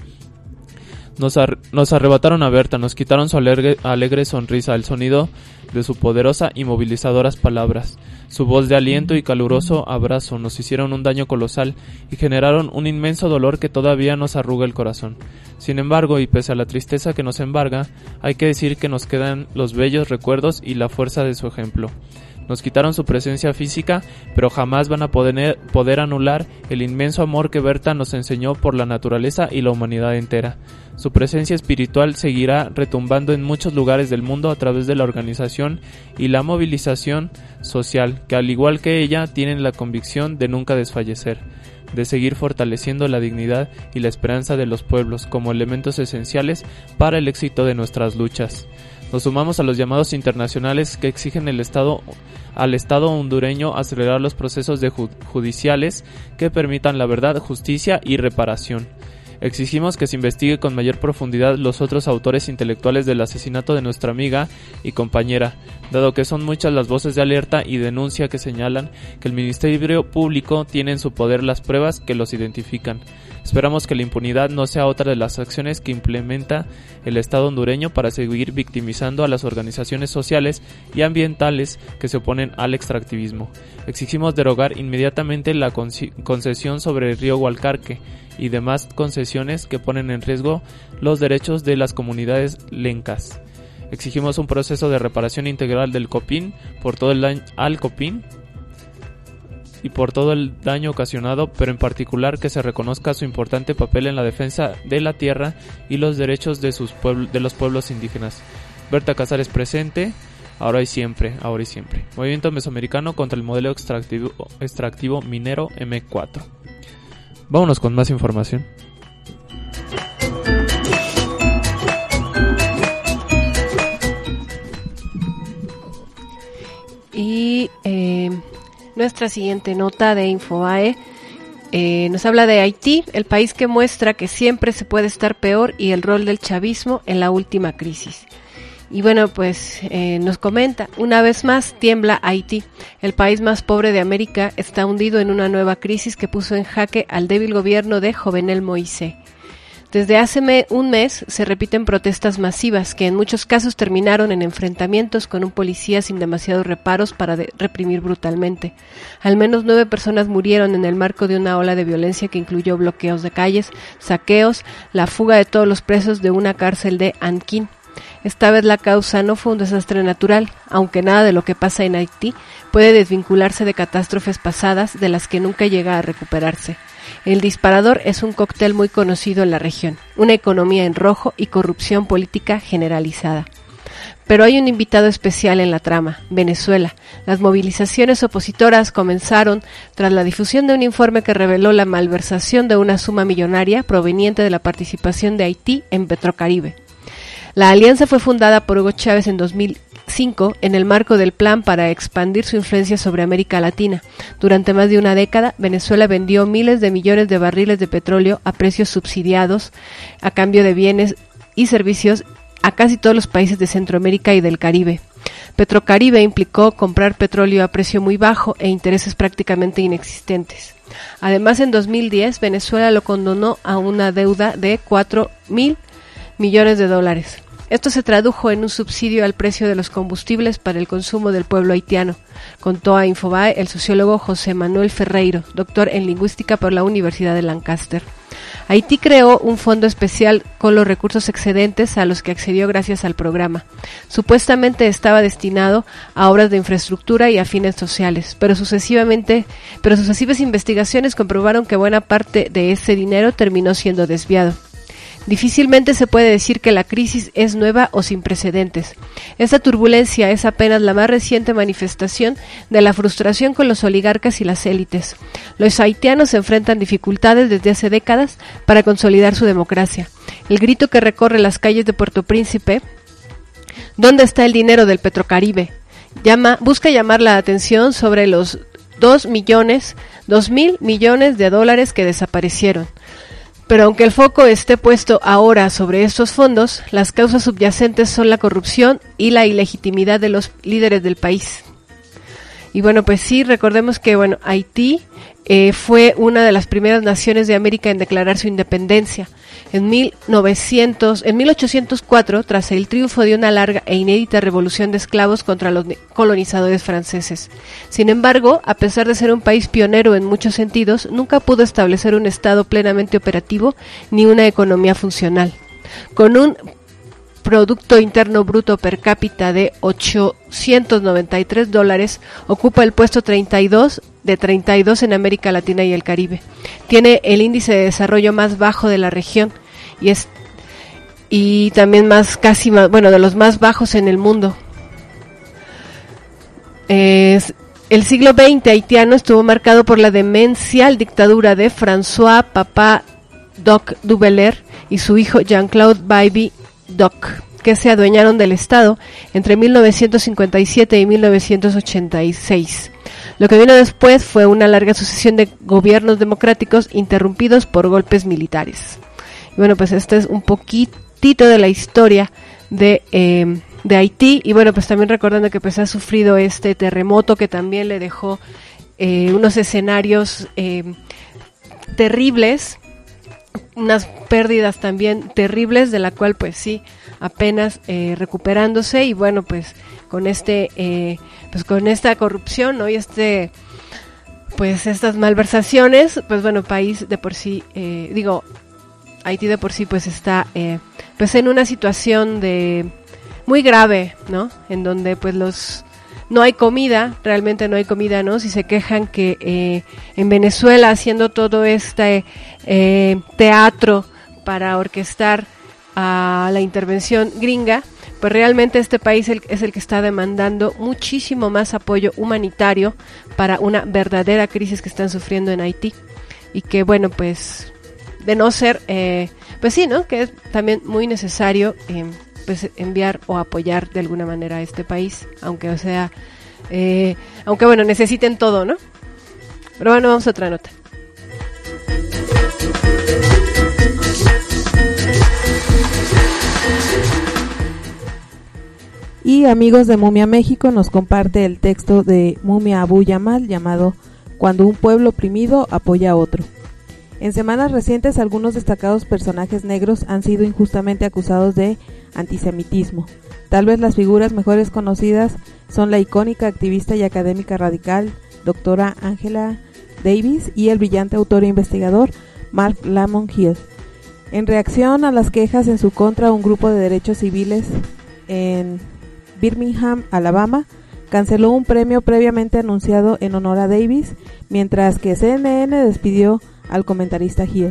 Nos arrebataron a Berta, nos quitaron su alegre sonrisa, el sonido de sus poderosas y movilizadoras palabras, su voz de aliento y caluroso abrazo, nos hicieron un daño colosal y generaron un inmenso dolor que todavía nos arruga el corazón. Sin embargo, y pese a la tristeza que nos embarga, hay que decir que nos quedan los bellos recuerdos y la fuerza de su ejemplo. Nos quitaron su presencia física, pero jamás van a poder anular el inmenso amor que Berta nos enseñó por la naturaleza y la humanidad entera. Su presencia espiritual seguirá retumbando en muchos lugares del mundo a través de la organización y la movilización social, que al igual que ella tienen la convicción de nunca desfallecer, de seguir fortaleciendo la dignidad y la esperanza de los pueblos como elementos esenciales para el éxito de nuestras luchas. Nos sumamos a los llamados internacionales que exigen al Estado hondureño acelerar los procesos judiciales que permitan la verdad, justicia y reparación. Exigimos que se investigue con mayor profundidad los otros autores intelectuales del asesinato de nuestra amiga y compañera, dado que son muchas las voces de alerta y denuncia que señalan que el Ministerio Público tiene en su poder las pruebas que los identifican. Esperamos que la impunidad no sea otra de las acciones que implementa el Estado hondureño para seguir victimizando a las organizaciones sociales y ambientales que se oponen al extractivismo. Exigimos derogar inmediatamente la concesión sobre el río Gualcarque y demás concesiones que ponen en riesgo los derechos de las comunidades lencas. Exigimos un proceso de reparación integral del Copín por todo el daño al Copín y por todo el daño ocasionado, pero en particular que se reconozca su importante papel en la defensa de la tierra y los derechos de los pueblos indígenas. Berta Cáceres presente, ahora y siempre. Movimiento Mesoamericano contra el modelo extractivo minero M4. Vámonos con más información. Y nuestra siguiente nota de Infobae nos habla de Haití, el país que muestra que siempre se puede estar peor, y el rol del chavismo en la última crisis. Y bueno, pues nos comenta, una vez más tiembla Haití. El país más pobre de América está hundido en una nueva crisis que puso en jaque al débil gobierno de Jovenel Moïse. Desde hace un mes se repiten protestas masivas que en muchos casos terminaron en enfrentamientos con un policía sin demasiados reparos para reprimir brutalmente. Al menos 9 personas murieron en el marco de una ola de violencia que incluyó bloqueos de calles, saqueos, la fuga de todos los presos de una cárcel de Anquín. Esta vez la causa no fue un desastre natural, aunque nada de lo que pasa en Haití puede desvincularse de catástrofes pasadas de las que nunca llega a recuperarse. El disparador es un cóctel muy conocido en la región, una economía en rojo y corrupción política generalizada. Pero hay un invitado especial en la trama, Venezuela. Las movilizaciones opositoras comenzaron tras la difusión de un informe que reveló la malversación de una suma millonaria proveniente de la participación de Haití en Petrocaribe. La alianza fue fundada por Hugo Chávez en 2005 en el marco del plan para expandir su influencia sobre América Latina. Durante más de una década, Venezuela vendió miles de millones de barriles de petróleo a precios subsidiados a cambio de bienes y servicios a casi todos los países de Centroamérica y del Caribe. Petrocaribe implicó comprar petróleo a precio muy bajo e intereses prácticamente inexistentes. Además, en 2010, Venezuela lo condonó a una deuda de $4.000 millones. Esto se tradujo en un subsidio al precio de los combustibles para el consumo del pueblo haitiano, contó a Infobae el sociólogo José Manuel Ferreiro, doctor en lingüística por la Universidad de Lancaster. Haití creó un fondo especial con los recursos excedentes a los que accedió gracias al programa. Supuestamente estaba destinado a obras de infraestructura y a fines sociales, pero sucesivas investigaciones comprobaron que buena parte de ese dinero terminó siendo desviado. Difícilmente se puede decir que la crisis es nueva o sin precedentes. Esta turbulencia es apenas la más reciente manifestación de la frustración con los oligarcas y las élites. Los haitianos enfrentan dificultades desde hace décadas para consolidar su democracia. El grito que recorre las calles de Puerto Príncipe, ¿dónde está el dinero del Petrocaribe?, busca llamar la atención sobre los 2.000 millones de dólares que desaparecieron. Pero aunque el foco esté puesto ahora sobre estos fondos, las causas subyacentes son la corrupción y la ilegitimidad de los líderes del país. Y bueno, pues sí, recordemos que Haití fue una de las primeras naciones de América en declarar su independencia. En 1804, tras el triunfo de una larga e inédita revolución de esclavos contra los colonizadores franceses. Sin embargo, a pesar de ser un país pionero en muchos sentidos, nunca pudo establecer un Estado plenamente operativo ni una economía funcional. Con un Producto Interno Bruto per cápita de $893, ocupa el puesto 32 de 32 en América Latina y el Caribe. Tiene el índice de desarrollo más bajo de la región y también de los más bajos en el mundo. El siglo XX haitiano estuvo marcado por la demencial dictadura de François Papa Doc Duvalier y su hijo Jean-Claude Baby Doc, que se adueñaron del Estado entre 1957 y 1986. Lo que vino después fue una larga sucesión de gobiernos democráticos interrumpidos por golpes militares. Y bueno, pues este es un poquitito de la historia de Haití. Y bueno, pues también recordando que pues ha sufrido este terremoto que también le dejó unos escenarios terribles. unas pérdidas también terribles, de la cual pues sí, apenas recuperándose, y bueno, pues con con esta corrupción, ¿no? Y pues estas malversaciones, pues bueno, país de por sí, Haití de por sí pues está pues en una situación muy grave, ¿no? En donde pues no hay comida, realmente no hay comida, ¿no? Si se quejan que en Venezuela, haciendo todo este teatro para orquestar a la intervención gringa, pues realmente este país es el que está demandando muchísimo más apoyo humanitario para una verdadera crisis que están sufriendo en Haití, y que bueno, pues de no ser, pues sí, ¿no? Que es también muy necesario pues enviar o apoyar de alguna manera a este país, aunque bueno, necesiten todo, ¿no? Pero bueno, vamos a otra nota. Y amigos de Mumia México nos comparte el texto de Mumia Abu Yamal llamado Cuando un pueblo oprimido apoya a otro. En semanas recientes, algunos destacados personajes negros han sido injustamente acusados de antisemitismo. Tal vez las figuras mejores conocidas son la icónica activista y académica radical doctora Angela Davis y el brillante autor e investigador Mark Lamont Hill. En reacción a las quejas en su contra, un grupo de derechos civiles en Birmingham, Alabama, canceló un premio previamente anunciado en honor a Davis, mientras que CNN despidió al comentarista Hill.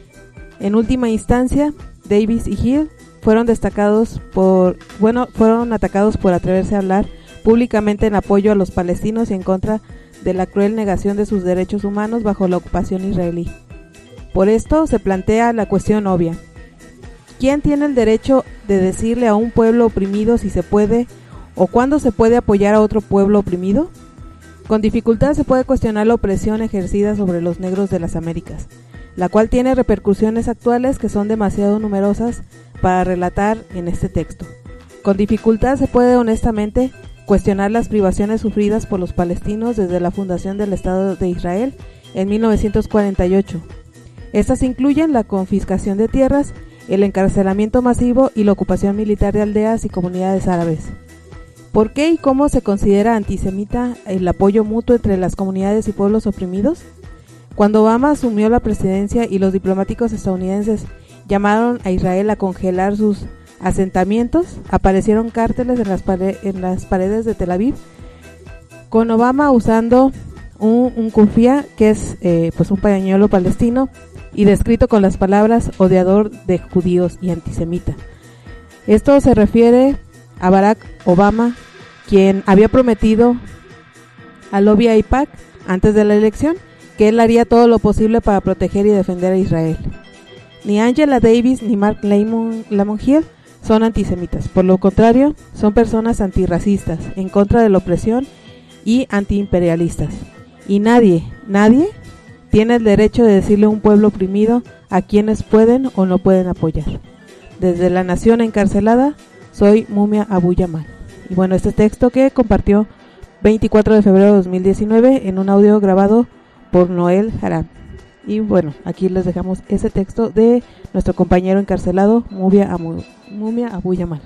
En última instancia, Davis y Hill fueron atacados por atreverse a hablar públicamente en apoyo a los palestinos y en contra de la cruel negación de sus derechos humanos bajo la ocupación israelí. Por esto se plantea la cuestión obvia: ¿quién tiene el derecho de decirle a un pueblo oprimido si se puede o cuándo se puede apoyar a otro pueblo oprimido? Con dificultad se puede cuestionar la opresión ejercida sobre los negros de las Américas, la cual tiene repercusiones actuales que son demasiado numerosas para relatar en este texto. Con dificultad se puede honestamente cuestionar las privaciones sufridas por los palestinos desde la fundación del Estado de Israel en 1948. Estas incluyen la confiscación de tierras, el encarcelamiento masivo y la ocupación militar de aldeas y comunidades árabes. ¿Por qué y cómo se considera antisemita el apoyo mutuo entre las comunidades y pueblos oprimidos? Cuando Obama asumió la presidencia y los diplomáticos estadounidenses llamaron a Israel a congelar sus asentamientos, aparecieron cárteles en las paredes de Tel Aviv, con Obama usando un kufia, que es pues un pañuelo palestino, y descrito con las palabras odiador de judíos y antisemita. Esto se refiere a Barack Obama, quien había prometido al lobby AIPAC antes de la elección que él haría todo lo posible para proteger y defender a Israel. Ni Angela Davis ni Mark Lamont Hill son antisemitas, por lo contrario, son personas antirracistas, en contra de la opresión y antiimperialistas. Y nadie tiene el derecho de decirle a un pueblo oprimido a quienes pueden o no pueden apoyar. Desde la nación encarcelada, soy Mumia Abu Yamal. Y bueno, este texto que compartió 24 de febrero de 2019 en un audio grabado por Noel Haram. Y bueno, aquí les dejamos ese texto de nuestro compañero encarcelado, Mumia Abu Yamal.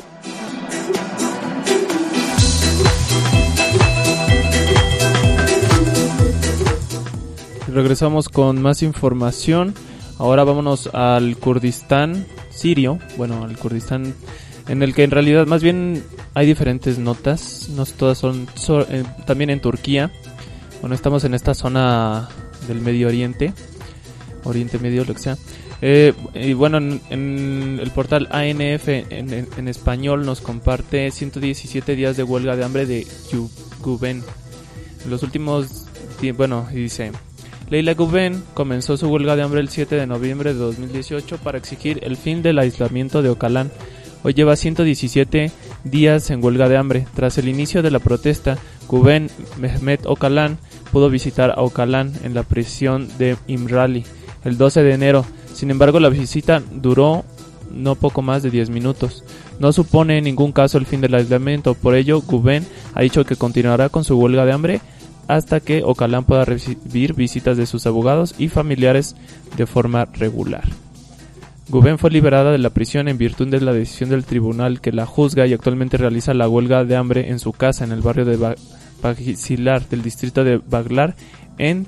Regresamos con más información. Ahora vámonos al Kurdistán sirio, bueno, al Kurdistán en el que en realidad más bien hay diferentes notas, no todas son también en Turquía. Bueno, estamos en esta zona del Medio Oriente Medio, lo que sea. Y bueno, en el portal ANF en español nos comparte 117 días de huelga de hambre de Guven. En los últimos bueno, y dice: Leila Guven comenzó su huelga de hambre el 7 de noviembre de 2018 para exigir el fin del aislamiento de Öcalan. Hoy lleva 117 días en huelga de hambre. Tras el inicio de la protesta, Guven Mehmet Öcalan pudo visitar a Öcalan en la prisión de İmralı el 12 de enero. Sin embargo, la visita duró no poco más de 10 minutos. No supone en ningún caso el fin del aislamiento. Por ello, Guven ha dicho que continuará con su huelga de hambre hasta que Ocalán pueda recibir visitas de sus abogados y familiares de forma regular. Gubén fue liberada de la prisión en virtud de la decisión del tribunal que la juzga y actualmente realiza la huelga de hambre en su casa en el barrio de Bagisilar del distrito de Baglar en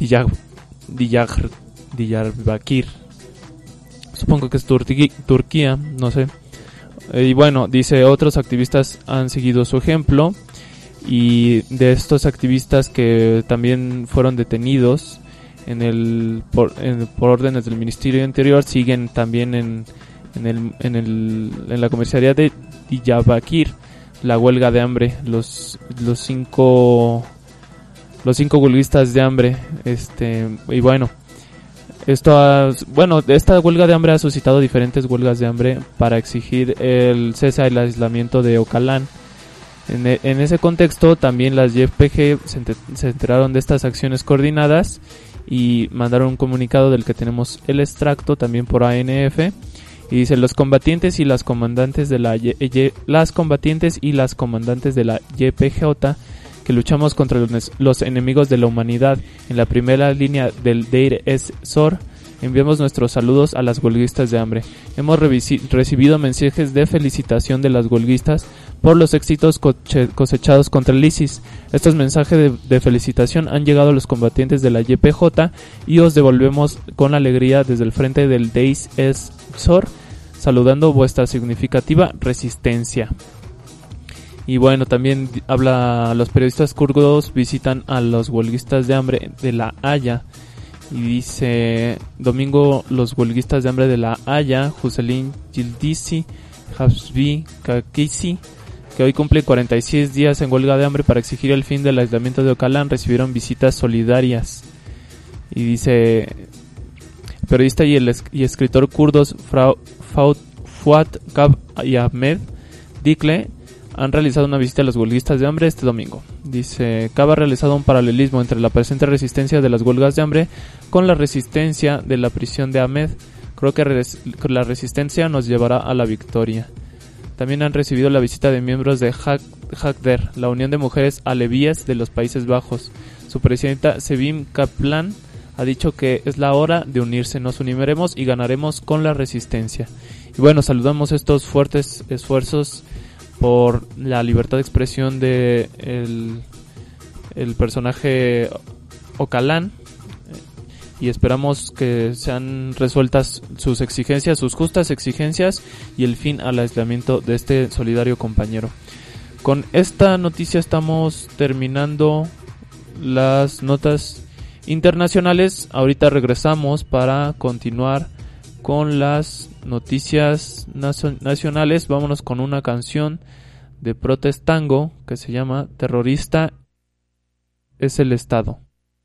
Diyarbakir. Supongo que es Turquía, no sé. Y bueno, dice, otros activistas han seguido su ejemplo, y de estos activistas que también fueron detenidos por órdenes del Ministerio del Interior, siguen también en la comisaría de Diyarbakir la huelga de hambre. Los cinco huelguistas de hambre, y bueno, esta huelga de hambre ha suscitado diferentes huelgas de hambre para exigir el cese del aislamiento de Ocalán. En ese contexto también las YPG se enteraron de estas acciones coordinadas y mandaron un comunicado del que tenemos el extracto también por ANF, y dice: los combatientes y las comandantes de la YPJ que luchamos contra los enemigos de la humanidad en la primera línea del Deir ez-Zor, enviamos nuestros saludos a las huelguistas de hambre. Hemos recibido mensajes de felicitación de las huelguistas por los éxitos cosechados contra el ISIS. Estos mensajes de felicitación han llegado a los combatientes de la YPJ y os devolvemos con alegría desde el frente del Deir ez-Zor, saludando vuestra significativa resistencia. Y bueno, también los periodistas kurdos visitan a los huelguistas de hambre de La Haya. Y dice: domingo los huelguistas de hambre de La Haya, Hüseyin Yıldızı, Hasbi Kakisi, que hoy cumple 46 días en huelga de hambre para exigir el fin del aislamiento de Ocalán, recibieron visitas solidarias. Y dice: periodista y escritor kurdos Fuat Kab y Ahmed Dikle han realizado una visita a los huelguistas de hambre este domingo. Dice: Kab ha realizado un paralelismo entre la presente resistencia de las huelgas de hambre con la resistencia de la prisión de Ahmed. Creo que la resistencia nos llevará a la victoria. También han recibido la visita de miembros de Hakder, la Unión de Mujeres Alevíes de los Países Bajos. Su presidenta Sevim Kaplan ha dicho que es la hora de unirse, nos uniremos y ganaremos con la resistencia. Y bueno, saludamos estos fuertes esfuerzos por la libertad de expresión de el personaje Ocalán, y esperamos que sean resueltas sus exigencias, sus justas exigencias, y el fin al aislamiento de este solidario compañero. Con esta noticia estamos terminando las notas internacionales. Ahorita regresamos para continuar con las noticias nacionales. Vámonos con una canción de Protest Tango que se llama Terrorista es el Estado.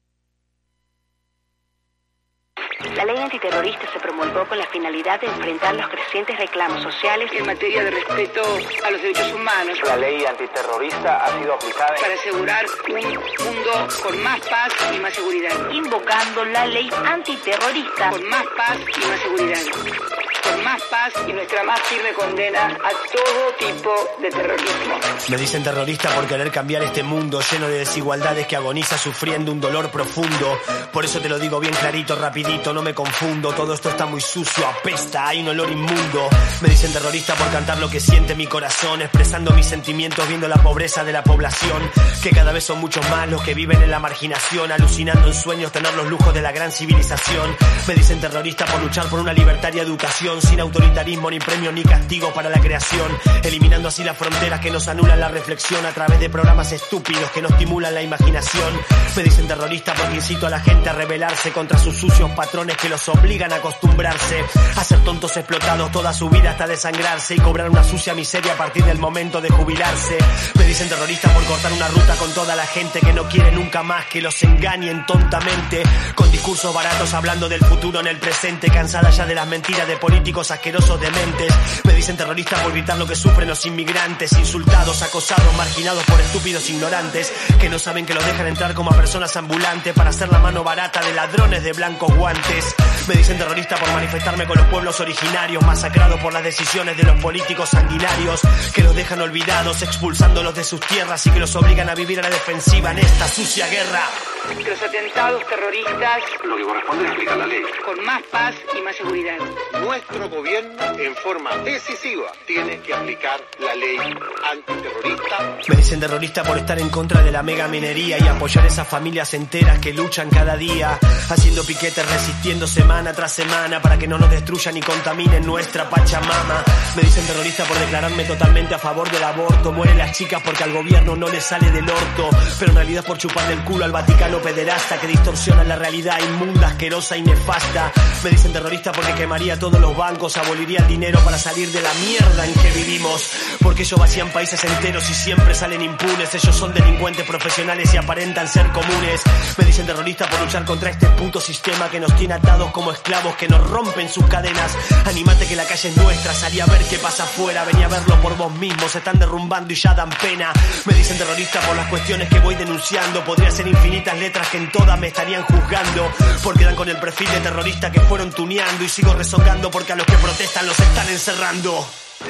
La ley antiterrorista se promulgó con la finalidad de enfrentar los crecientes reclamos sociales en materia de respeto a los derechos humanos. La ley antiterrorista ha sido aplicada para asegurar un mundo con más paz y más seguridad. Invocando la ley antiterrorista con más paz y más seguridad. Con más paz y nuestra más firme condena a todo tipo de terrorismo. Me dicen terrorista por querer cambiar este mundo lleno de desigualdades que agoniza sufriendo un dolor profundo. Por eso te lo digo bien clarito, rapidito, no me confundo. Todo esto está muy sucio, apesta, hay un olor inmundo. Me dicen terrorista por cantar lo que siente mi corazón, expresando mis sentimientos viendo la pobreza de la población, que cada vez son muchos más los que viven en la marginación, alucinando en sueños tener los lujos de la gran civilización. Me dicen terrorista por luchar por una libertaria educación, sin autoritarismo ni premio ni castigo para la creación, eliminando así las fronteras que nos anulan la reflexión a través de programas estúpidos que no estimulan la imaginación. Me dicen terrorista porque incito a la gente a rebelarse contra sus sucios patrones que los obligan a acostumbrarse a ser tontos explotados toda su vida hasta desangrarse y cobrar una sucia miseria a partir del momento de jubilarse. Me dicen terrorista por cortar una ruta con toda la gente que no quiere nunca más que los engañen tontamente con discursos baratos hablando del futuro en el presente, cansada ya de las mentiras de políticos asquerosos dementes. Me dicen terrorista por gritar lo que sufren los inmigrantes, insultados, acosados, marginados por estúpidos ignorantes que no saben que los dejan entrar como a personas ambulantes para hacer la mano barata de ladrones de blancos guantes. Me dicen terrorista por manifestarme con los pueblos originarios masacrados por las decisiones de los políticos sanguinarios que los dejan olvidados, expulsándolos de sus tierras y que los obligan a vivir a la defensiva en esta sucia guerra. Los atentados terroristas, lo que corresponde es aplicar la ley, con más paz y más seguridad. Nuestro gobierno, en forma decisiva, tiene que aplicar la ley antiterrorista. Me dicen terrorista por estar en contra de la mega minería y apoyar esas familias enteras que luchan cada día, haciendo piquetes, resistiendo semana tras semana para que no nos destruyan y contaminen nuestra Pachamama. Me dicen terrorista por declararme totalmente a favor del aborto. Mueren las chicas porque al gobierno no les sale del orto, pero en realidad por chuparle el culo al Vaticano pederasta que distorsiona la realidad inmunda, asquerosa y nefasta. Me dicen terrorista porque quemaría todos los bancos, aboliría el dinero para salir de la mierda en que vivimos, porque ellos vacían países enteros y siempre salen impunes. Ellos son delincuentes profesionales y aparentan ser comunes. Me dicen terrorista por luchar contra este puto sistema que nos tiene atados como esclavos, que nos rompen sus cadenas. Animate que la calle es nuestra, salí a ver qué pasa afuera, vení a verlo por vos mismos, se están derrumbando y ya dan pena. Me dicen terrorista por las cuestiones que voy denunciando, podría ser infinitas letras que en todas me estarían juzgando, porque dan con el perfil de terrorista que fueron tuneando y sigo rezongando porque a los que protestan los están encerrando.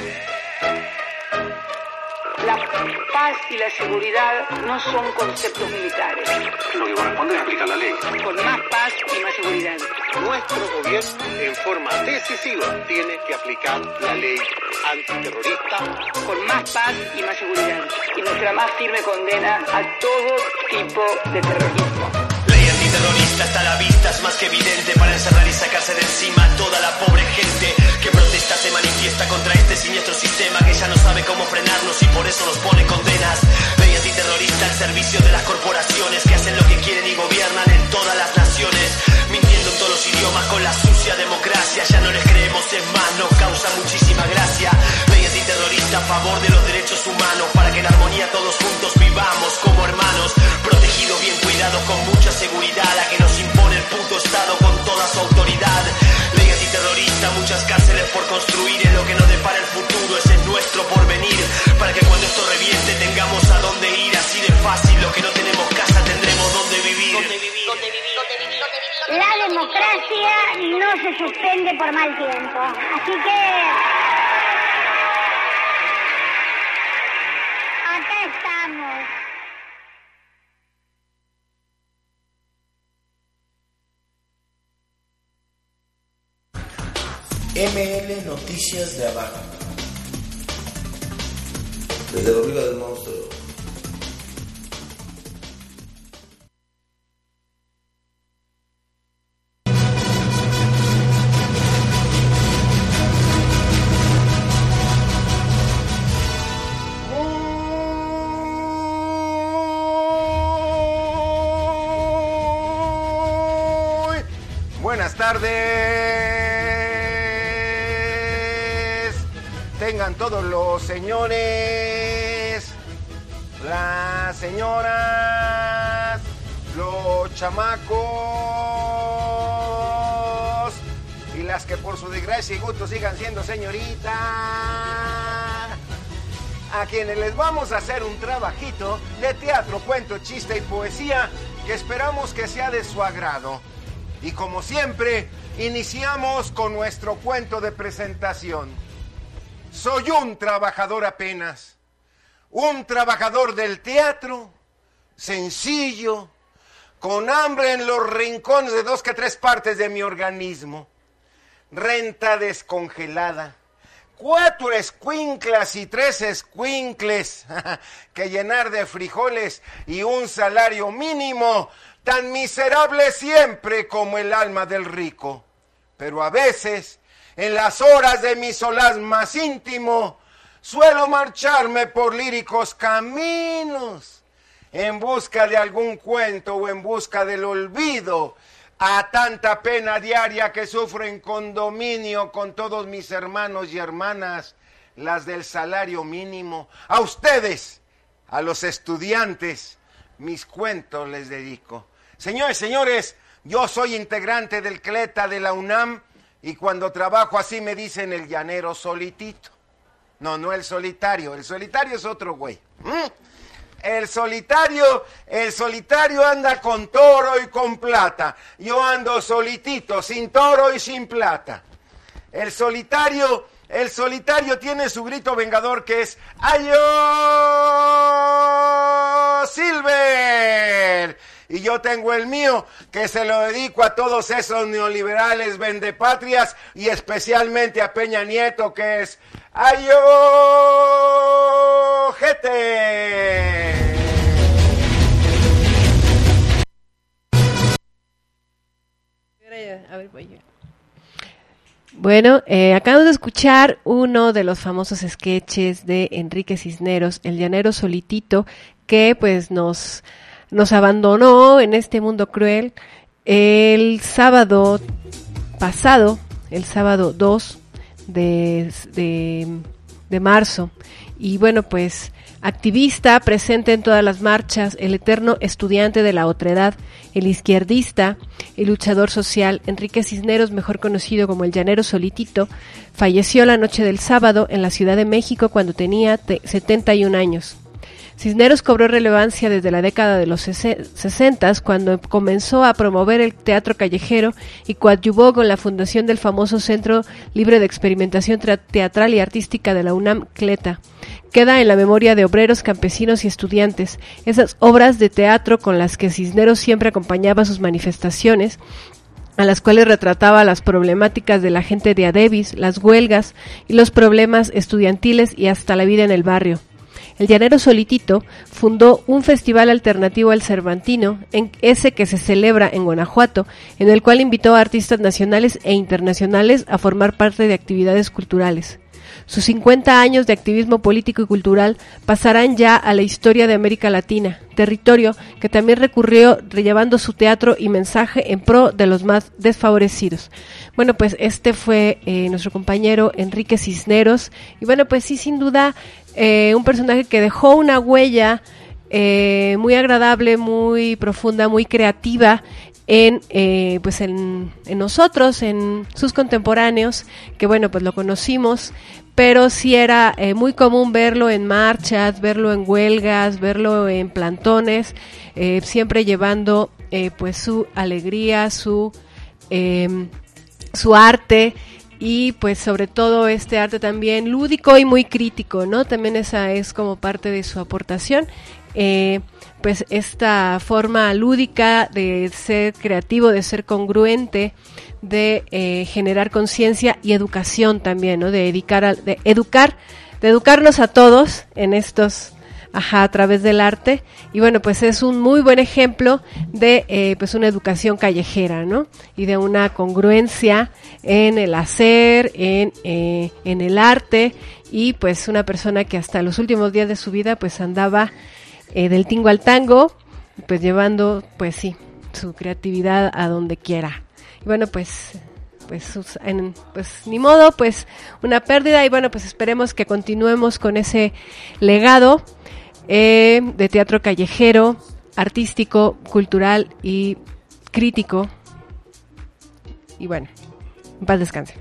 La paz y la seguridad no son conceptos militares. Lo que corresponde es aplicar la ley, con más paz y más seguridad. Nuestro gobierno, en forma decisiva, tiene que aplicar la ley antiterrorista, con más paz y más seguridad. Y nuestra más firme condena a todo tipo de terrorismo. Ley antiterrorista está a la vista, es más que evidente, para encerrar y sacarse de encima a toda la pobre gente que protesta, se manifiesta contra este siniestro sistema que ya no sabe cómo frenarnos y por eso nos pone condenas. Ley antiterrorista al servicio de las corporaciones que hacen lo que quieren y gobiernan en todas las naciones, mintiendo en todos los idiomas con la sucia democracia. Ya no les creemos, es más, nos causa muchísima gracia. Ley antiterrorista a favor de los derechos humanos, para que en armonía todos juntos vivamos como hermanos, protegidos, bien cuidados, con mucha seguridad, la que nos impone el puto Estado con toda su autoridad. Ley antiterrorista, muchas cárceles por construir, es lo que nos depara el futuro, ese es nuestro porvenir, para que cuando esto reviente tengamos a dónde ir, así de fácil, los que no tenemos casa tendremos dónde vivir. La democracia no se suspende por mal tiempo, así que acá estamos. ML Noticias de Abajo. Desde la Barriga del Monstruo. Buenas tardes. Tengan todos los señores, las señoras, los chamacos y las que por su desgracia y gusto sigan siendo señoritas, a quienes les vamos a hacer un trabajito de teatro, cuento, chiste y poesía que esperamos que sea de su agrado. Y como siempre, iniciamos con nuestro cuento de presentación. Soy un trabajador apenas, un trabajador del teatro, sencillo, con hambre en los rincones de 2 que 3 partes de mi organismo, renta descongelada, 4 escuinclas y 3 escuincles que llenar de frijoles y un salario mínimo tan miserable siempre como el alma del rico. Pero a veces, en las horas de mi solaz más íntimo, suelo marcharme por líricos caminos, en busca de algún cuento o en busca del olvido, a tanta pena diaria que sufro en condominio con todos mis hermanos y hermanas, las del salario mínimo. A ustedes, a los estudiantes, mis cuentos les dedico. Señores, yo soy integrante del CLETA de la UNAM, Y cuando trabajo así me dicen el llanero solitito. No el solitario es otro güey. El solitario anda con toro y con plata. Yo ando solitito, sin toro y sin plata. El solitario tiene su grito vengador que es ¡Ayo Silver! Y yo tengo el mío, que se lo dedico a todos esos neoliberales vendepatrias y especialmente a Peña Nieto, que es ¡Ayo Jete! A ver, voy yo. Bueno, acabamos de escuchar uno de los famosos sketches de Enrique Cisneros, el llanero solitito, que pues nos abandonó en este mundo cruel el sábado pasado, el sábado 2 de marzo. Y bueno, pues activista, presente en todas las marchas, el eterno estudiante de la otredad, el izquierdista, el luchador social, Enrique Cisneros, mejor conocido como el llanero solitito, falleció la noche del sábado en la Ciudad de México cuando tenía 71 años. Cisneros cobró relevancia desde la década de los 60 cuando comenzó a promover el teatro callejero y coadyuvó con la fundación del famoso Centro Libre de Experimentación Teatral y Artística de la UNAM, CLETA. Queda en la memoria de obreros, campesinos y estudiantes esas obras de teatro con las que Cisneros siempre acompañaba sus manifestaciones, a las cuales retrataba las problemáticas de la gente de Adebis, las huelgas y los problemas estudiantiles y hasta la vida en el barrio. El llanero solitito fundó un festival alternativo al Cervantino, ese que se celebra en Guanajuato, en el cual invitó a artistas nacionales e internacionales a formar parte de actividades culturales. Sus 50 años de activismo político y cultural pasarán ya a la historia de América Latina, territorio que también recurrió llevando su teatro y mensaje en pro de los más desfavorecidos. Bueno, pues este fue nuestro compañero Enrique Cisneros, y bueno, pues sí, sin duda, un personaje que dejó una huella muy agradable, muy profunda, muy creativa en nosotros, en sus contemporáneos, que bueno, pues lo conocimos, pero sí era muy común verlo en marchas, verlo en huelgas, verlo en plantones, siempre llevando pues su alegría, su arte, y pues sobre todo este arte también lúdico y muy crítico, ¿no? También esa es como parte de su aportación, pues esta forma lúdica de ser creativo, de ser congruente, de generar conciencia y educación también, ¿no? De educarnos a todos en estos, a través del arte. Y bueno, pues es un muy buen ejemplo de pues una educación callejera, ¿no? Y de una congruencia en el hacer, en el arte, y pues una persona que hasta los últimos días de su vida pues andaba del tingo al tango, pues llevando, pues sí, su creatividad a donde quiera. Y bueno, pues ni modo, pues una pérdida, y bueno, pues esperemos que continuemos con ese legado de teatro callejero, artístico, cultural y crítico. Y bueno, en paz descanse.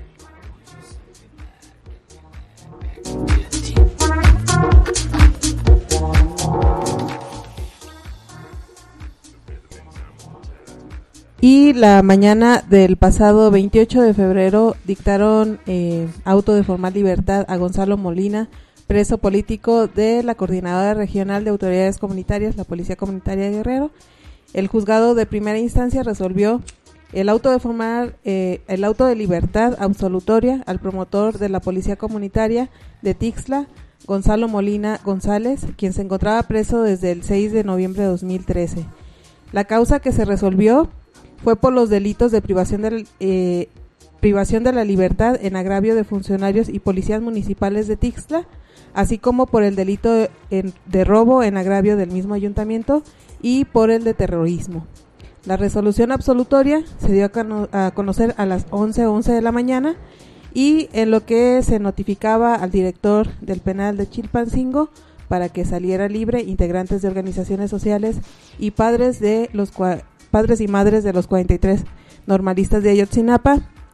Y la mañana del pasado 28 de febrero dictaron auto de formal libertad a Gonzalo Molina, preso político de la Coordinadora Regional de Autoridades Comunitarias, la Policía Comunitaria de Guerrero. El juzgado de primera instancia resolvió el auto de libertad absolutoria al promotor de la Policía Comunitaria de Tixla, Gonzalo Molina González, quien se encontraba preso desde el 6 de noviembre de 2013. La causa que se resolvió fue por los delitos de privación de la libertad en agravio de funcionarios y policías municipales de Tixla, así como por el delito de robo en agravio del mismo ayuntamiento y por el de terrorismo. La resolución absolutoria se dio a conocer a las 11:11 de la mañana, y en lo que se notificaba al director del penal de Chilpancingo para que saliera libre integrantes de organizaciones sociales y padres y madres de los 43 normalistas de Ayotzinapa,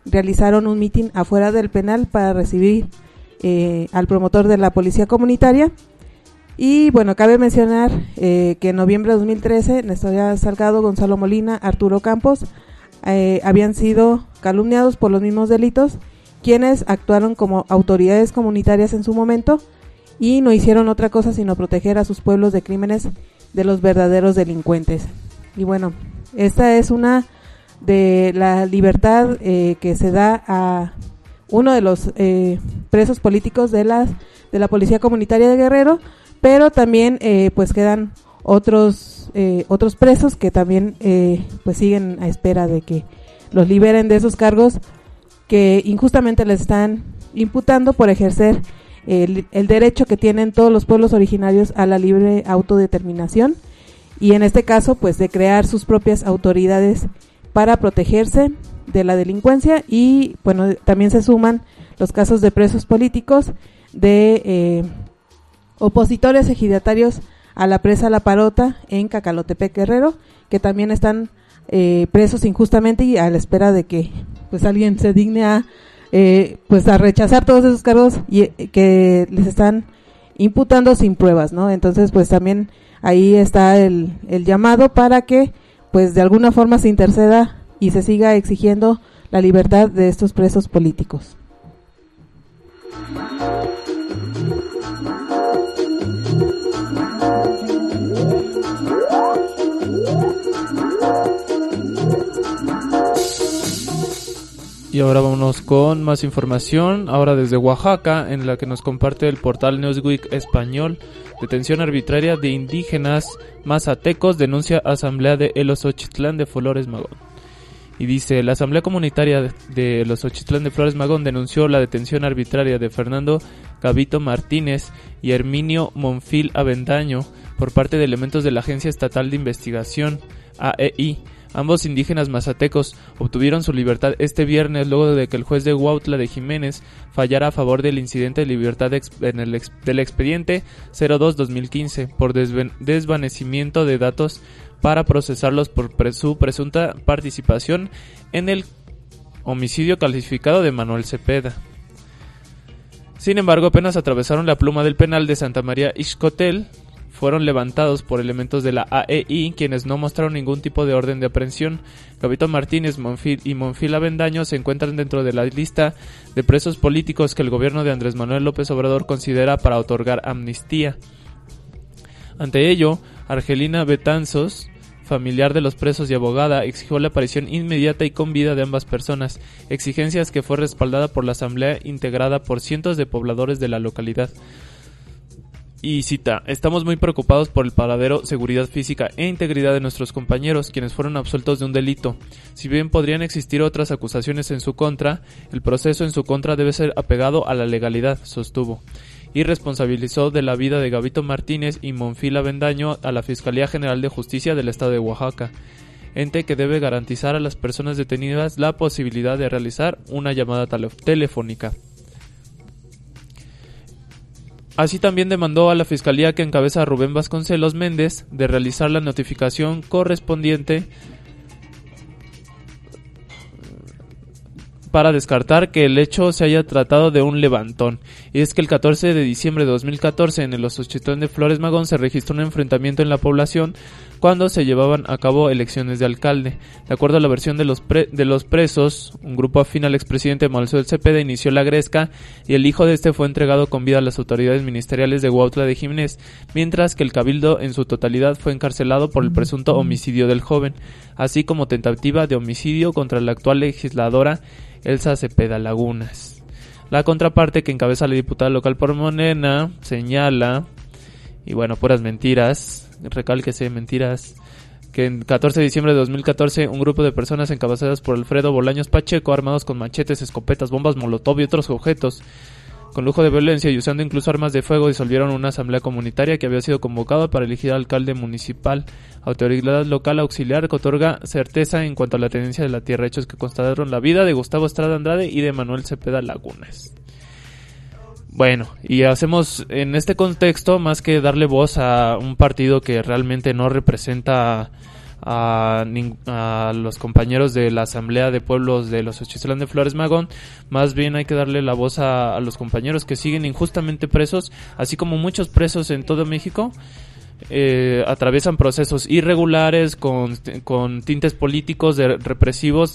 realizaron un mitin afuera del penal para recibir al promotor de la policía comunitaria. Y bueno, cabe mencionar que en noviembre de 2013 Néstor Salgado, Gonzalo Molina, Arturo Campos habían sido calumniados por los mismos delitos, quienes actuaron como autoridades comunitarias en su momento y no hicieron otra cosa sino proteger a sus pueblos de crímenes de los verdaderos delincuentes. Y bueno, esta es una de la libertad que se da a uno de los presos políticos de la Policía Comunitaria de Guerrero, pero también pues quedan otros presos que también pues siguen a espera de que los liberen de esos cargos que injustamente les están imputando por ejercer el derecho que tienen todos los pueblos originarios a la libre autodeterminación, y en este caso pues de crear sus propias autoridades para protegerse de la delincuencia. Y bueno, también se suman los casos de presos políticos de opositores ejidatarios a la presa La Parota en Cacalotepec, Guerrero, que también están presos injustamente y a la espera de que pues alguien se digne a rechazar todos esos cargos que les están imputando sin pruebas, ¿no? Entonces pues también ahí está el llamado para que pues de alguna forma se interceda y se siga exigiendo la libertad de estos presos políticos. Y ahora vámonos con más información, ahora desde Oaxaca, en la que nos comparte el portal Newsweek español. Detención arbitraria de indígenas mazatecos denuncia asamblea de Elosochitlán de Flores Magón. Y dice, la asamblea comunitaria de Elosochitlán de Flores Magón denunció la detención arbitraria de Fernando Gavito Martínez y Herminio Monfil Avendaño por parte de elementos de la Agencia Estatal de Investigación, AEI. Ambos indígenas mazatecos obtuvieron su libertad este viernes luego de que el juez de Huautla de Jiménez fallara a favor del incidente de libertad del expediente 02-2015 por desvanecimiento de datos para procesarlos por su presunta participación en el homicidio calificado de Manuel Cepeda. Sin embargo, apenas atravesaron la pluma del penal de Santa María Ixcotel, fueron levantados por elementos de la AEI, quienes no mostraron ningún tipo de orden de aprehensión. Gavito Martínez y Monfil Avendaño se encuentran dentro de la lista de presos políticos que el gobierno de Andrés Manuel López Obrador considera para otorgar amnistía. Ante ello, Argelina Betanzos, familiar de los presos y abogada, exigió la aparición inmediata y con vida de ambas personas, exigencias que fue respaldada por la asamblea integrada por cientos de pobladores de la localidad. Y cita, estamos muy preocupados por el paradero, seguridad física e integridad de nuestros compañeros, quienes fueron absueltos de un delito. Si bien podrían existir otras acusaciones en su contra, el proceso en su contra debe ser apegado a la legalidad, sostuvo. Y responsabilizó de la vida de Gavito Martínez y Monfil Avendaño a la Fiscalía General de Justicia del Estado de Oaxaca, ente que debe garantizar a las personas detenidas la posibilidad de realizar una llamada telefónica. Así también demandó a la Fiscalía que encabeza a Rubén Vasconcelos Méndez de realizar la notificación correspondiente para descartar que el hecho se haya tratado de un levantón. Y es que el 14 de diciembre de 2014 en el Elosochitlán de Flores Magón se registró un enfrentamiento en la población cuando se llevaban a cabo elecciones de alcalde. De acuerdo a la versión de los presos, un grupo afín al expresidente Manuel Cepeda inició la gresca y el hijo de este fue entregado con vida a las autoridades ministeriales de Huautla de Jiménez, mientras que el cabildo en su totalidad fue encarcelado por el presunto homicidio del joven, así como tentativa de homicidio contra la actual legisladora Elsa Cepeda Lagunas. La contraparte, que encabeza la diputada local por Morena, señala, y bueno, puras mentiras, recálquese, mentiras, que en 14 de diciembre de 2014 un grupo de personas encabezadas por Alfredo Bolaños Pacheco, armados con machetes, escopetas, bombas molotov y otros objetos con lujo de violencia y usando incluso armas de fuego, disolvieron una asamblea comunitaria que había sido convocada para elegir alcalde municipal. Autoridad local auxiliar que otorga certeza en cuanto a la tenencia de la tierra, hechos que constataron la vida de Gustavo Estrada Andrade y de Manuel Cepeda Lagunas. Bueno, y hacemos en este contexto, más que darle voz a un partido que realmente no representa a los compañeros de la Asamblea de Pueblos de los Xochitlán de Flores Magón. Más bien hay que darle la voz a los compañeros que siguen injustamente presos, así como muchos presos en todo México. Atraviesan procesos irregulares con tintes políticos, represivos,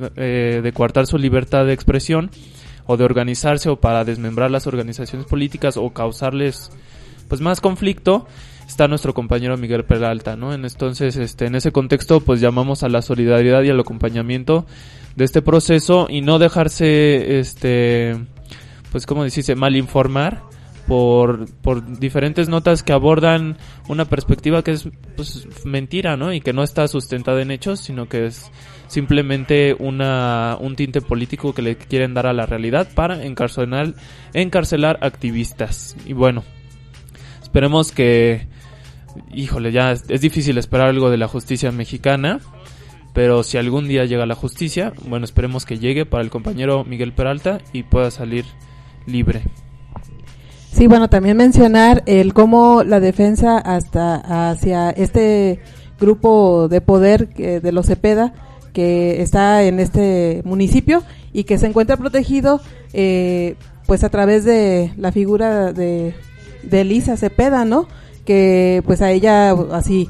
de coartar su libertad de expresión o de organizarse, o para desmembrar las organizaciones políticas o causarles pues más conflicto. Está nuestro compañero Miguel Peralta, ¿no? Entonces, en ese contexto, pues llamamos a la solidaridad y al acompañamiento de este proceso y no dejarse, pues como decirse, mal informar por diferentes notas que abordan una perspectiva que es pues mentira, ¿no? Y que no está sustentada en hechos, sino que es simplemente un tinte político que le quieren dar a la realidad para encarcelar activistas. Y bueno, esperemos que, híjole, ya es difícil esperar algo de la justicia mexicana, pero si algún día llega la justicia, bueno, esperemos que llegue para el compañero Miguel Peralta y pueda salir libre. Sí, bueno, también mencionar cómo la defensa hacia este grupo de poder de los Cepeda, que está en este municipio y que se encuentra protegido pues a través de la figura de Elisa Cepeda, ¿no? Que pues a ella así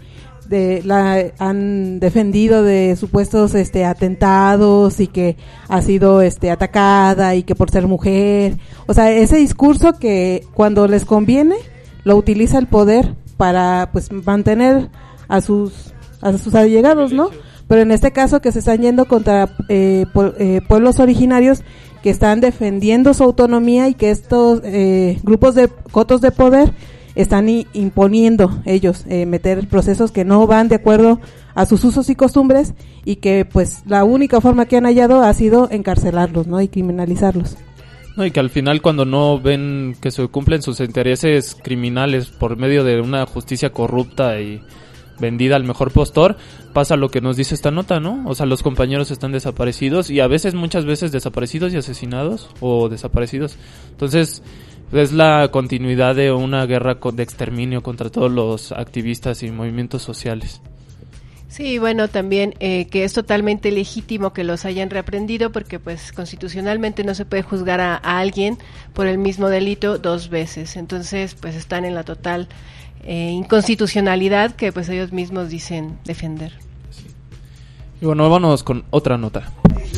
la han defendido de supuestos atentados y que ha sido atacada y que por ser mujer, o sea, ese discurso que cuando les conviene lo utiliza el poder para pues mantener a sus allegados, ¿no? Pero en este caso que se están yendo contra pueblos originarios que están defendiendo su autonomía y que estos grupos de cotos de poder están imponiendo ellos meter procesos que no van de acuerdo a sus usos y costumbres, y que pues la única forma que han hallado ha sido encarcelarlos, ¿no? Y criminalizarlos. No, y que al final, cuando no ven que se cumplen sus intereses criminales por medio de una justicia corrupta y vendida al mejor postor, pasa lo que nos dice esta nota, ¿no? O sea, los compañeros están desaparecidos y muchas veces desaparecidos y asesinados o desaparecidos. Entonces, es la continuidad de una guerra de exterminio contra todos los activistas y movimientos sociales. Sí, bueno, también que es totalmente legítimo que los hayan reaprendido, porque pues constitucionalmente no se puede juzgar a alguien por el mismo delito dos veces. Entonces, pues están en la total inconstitucionalidad que pues ellos mismos dicen defender. Sí. Y bueno, vámonos con otra nota.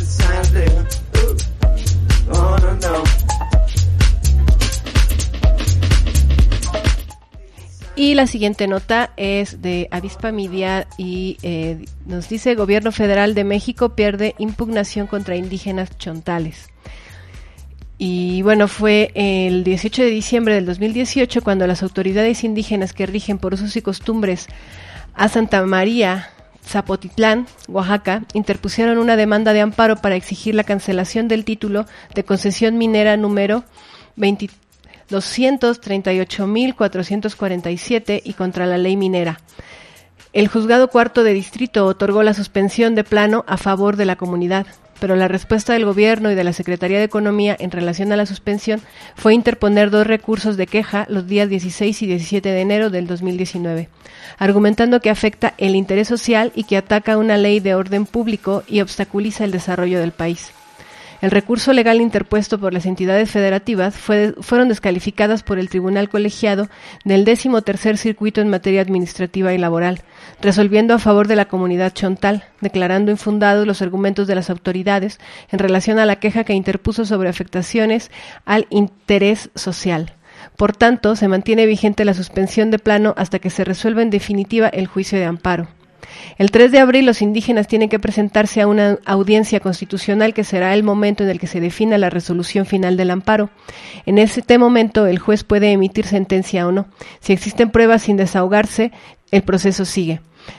Y la siguiente nota es de Avispa Media y nos dice: Gobierno Federal de México pierde impugnación contra indígenas chontales. Y bueno, fue el 18 de diciembre del 2018 cuando las autoridades indígenas que rigen por usos y costumbres a Santa María Zapotitlán, Oaxaca, interpusieron una demanda de amparo para exigir la cancelación del título de concesión minera número 238.447 y contra la ley minera. El juzgado cuarto de distrito otorgó la suspensión de plano a favor de la comunidad, pero la respuesta del gobierno y de la Secretaría de Economía en relación a la suspensión fue interponer 2 recursos de queja los días 16 y 17 de enero del 2019, argumentando que afecta el interés social y que ataca una ley de orden público y obstaculiza el desarrollo del país. El recurso legal interpuesto por las entidades federativas fueron descalificadas por el Tribunal Colegiado del 13º Circuito en materia administrativa y laboral, resolviendo a favor de la comunidad chontal, declarando infundados los argumentos de las autoridades en relación a la queja que interpuso sobre afectaciones al interés social. Por tanto, se mantiene vigente la suspensión de plano hasta que se resuelva en definitiva el juicio de amparo. El 3 de abril los indígenas tienen que presentarse a una audiencia constitucional que será el momento en el que se defina la resolución final del amparo. En este momento el juez puede emitir sentencia o no. Si existen pruebas sin desahogarse, el proceso sigue.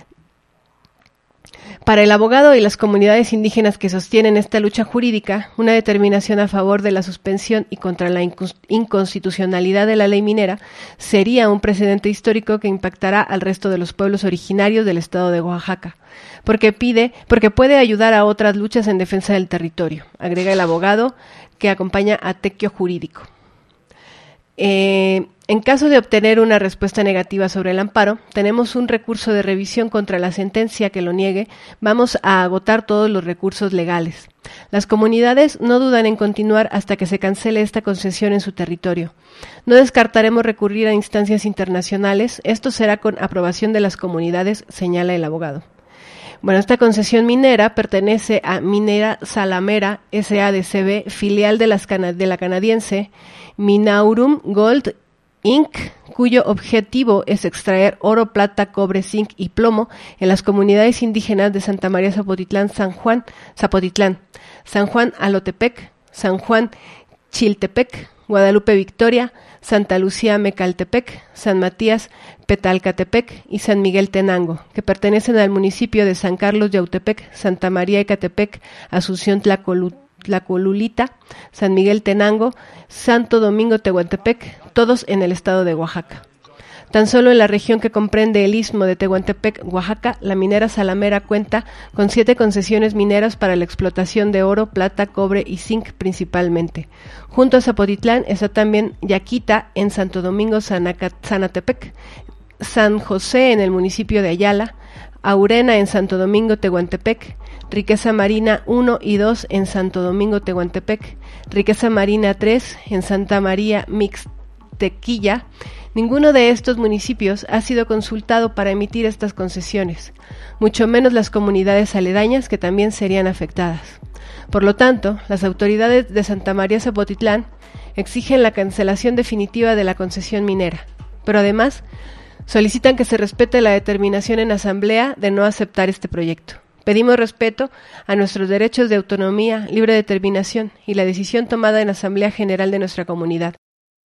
Para el abogado y las comunidades indígenas que sostienen esta lucha jurídica, una determinación a favor de la suspensión y contra la inconstitucionalidad de la ley minera sería un precedente histórico que impactará al resto de los pueblos originarios del estado de Oaxaca, porque puede ayudar a otras luchas en defensa del territorio, agrega el abogado que acompaña a Tequio Jurídico. En caso de obtener una respuesta negativa sobre el amparo, tenemos un recurso de revisión contra la sentencia que lo niegue. Vamos a agotar todos los recursos legales. Las comunidades no dudan en continuar hasta que se cancele esta concesión en su territorio. No descartaremos recurrir a instancias internacionales. Esto será con aprobación de las comunidades, señala el abogado. Bueno, esta concesión minera pertenece a Minera Salamera S.A.D.C.B., filial de la canadiense Minaurum Gold Inc., cuyo objetivo es extraer oro, plata, cobre, zinc y plomo en las comunidades indígenas de Santa María Zapotitlán, San Juan Alotepec, San Juan Chiltepec, Guadalupe Victoria, Santa Lucía Mecaltepec, San Matías Petalcatepec y San Miguel Tenango, que pertenecen al municipio de San Carlos Yautepec, Santa María Ecatepec, Asunción Tlacolulita, San Miguel Tenango, Santo Domingo Tehuantepec, todos en el estado de Oaxaca. Tan solo en la región que comprende el istmo de Tehuantepec, Oaxaca, la minera Salamera cuenta con 7 concesiones mineras para la explotación de oro, plata, cobre y zinc principalmente. Junto a Zapotitlán está también Yaquita en Santo Domingo Zanatepec, San José en el municipio de Ayala, Aurena en Santo Domingo Tehuantepec, Riqueza Marina 1 y 2 en Santo Domingo Tehuantepec, Riqueza Marina 3 en Santa María Mixtequilla. Ninguno de estos municipios ha sido consultado para emitir estas concesiones, mucho menos las comunidades aledañas que también serían afectadas. Por lo tanto, las autoridades de Santa María Zapotitlán exigen la cancelación definitiva de la concesión minera, pero además solicitan que se respete la determinación en asamblea de no aceptar este proyecto. Pedimos respeto a nuestros derechos de autonomía, libre determinación y la decisión tomada en Asamblea General de nuestra comunidad.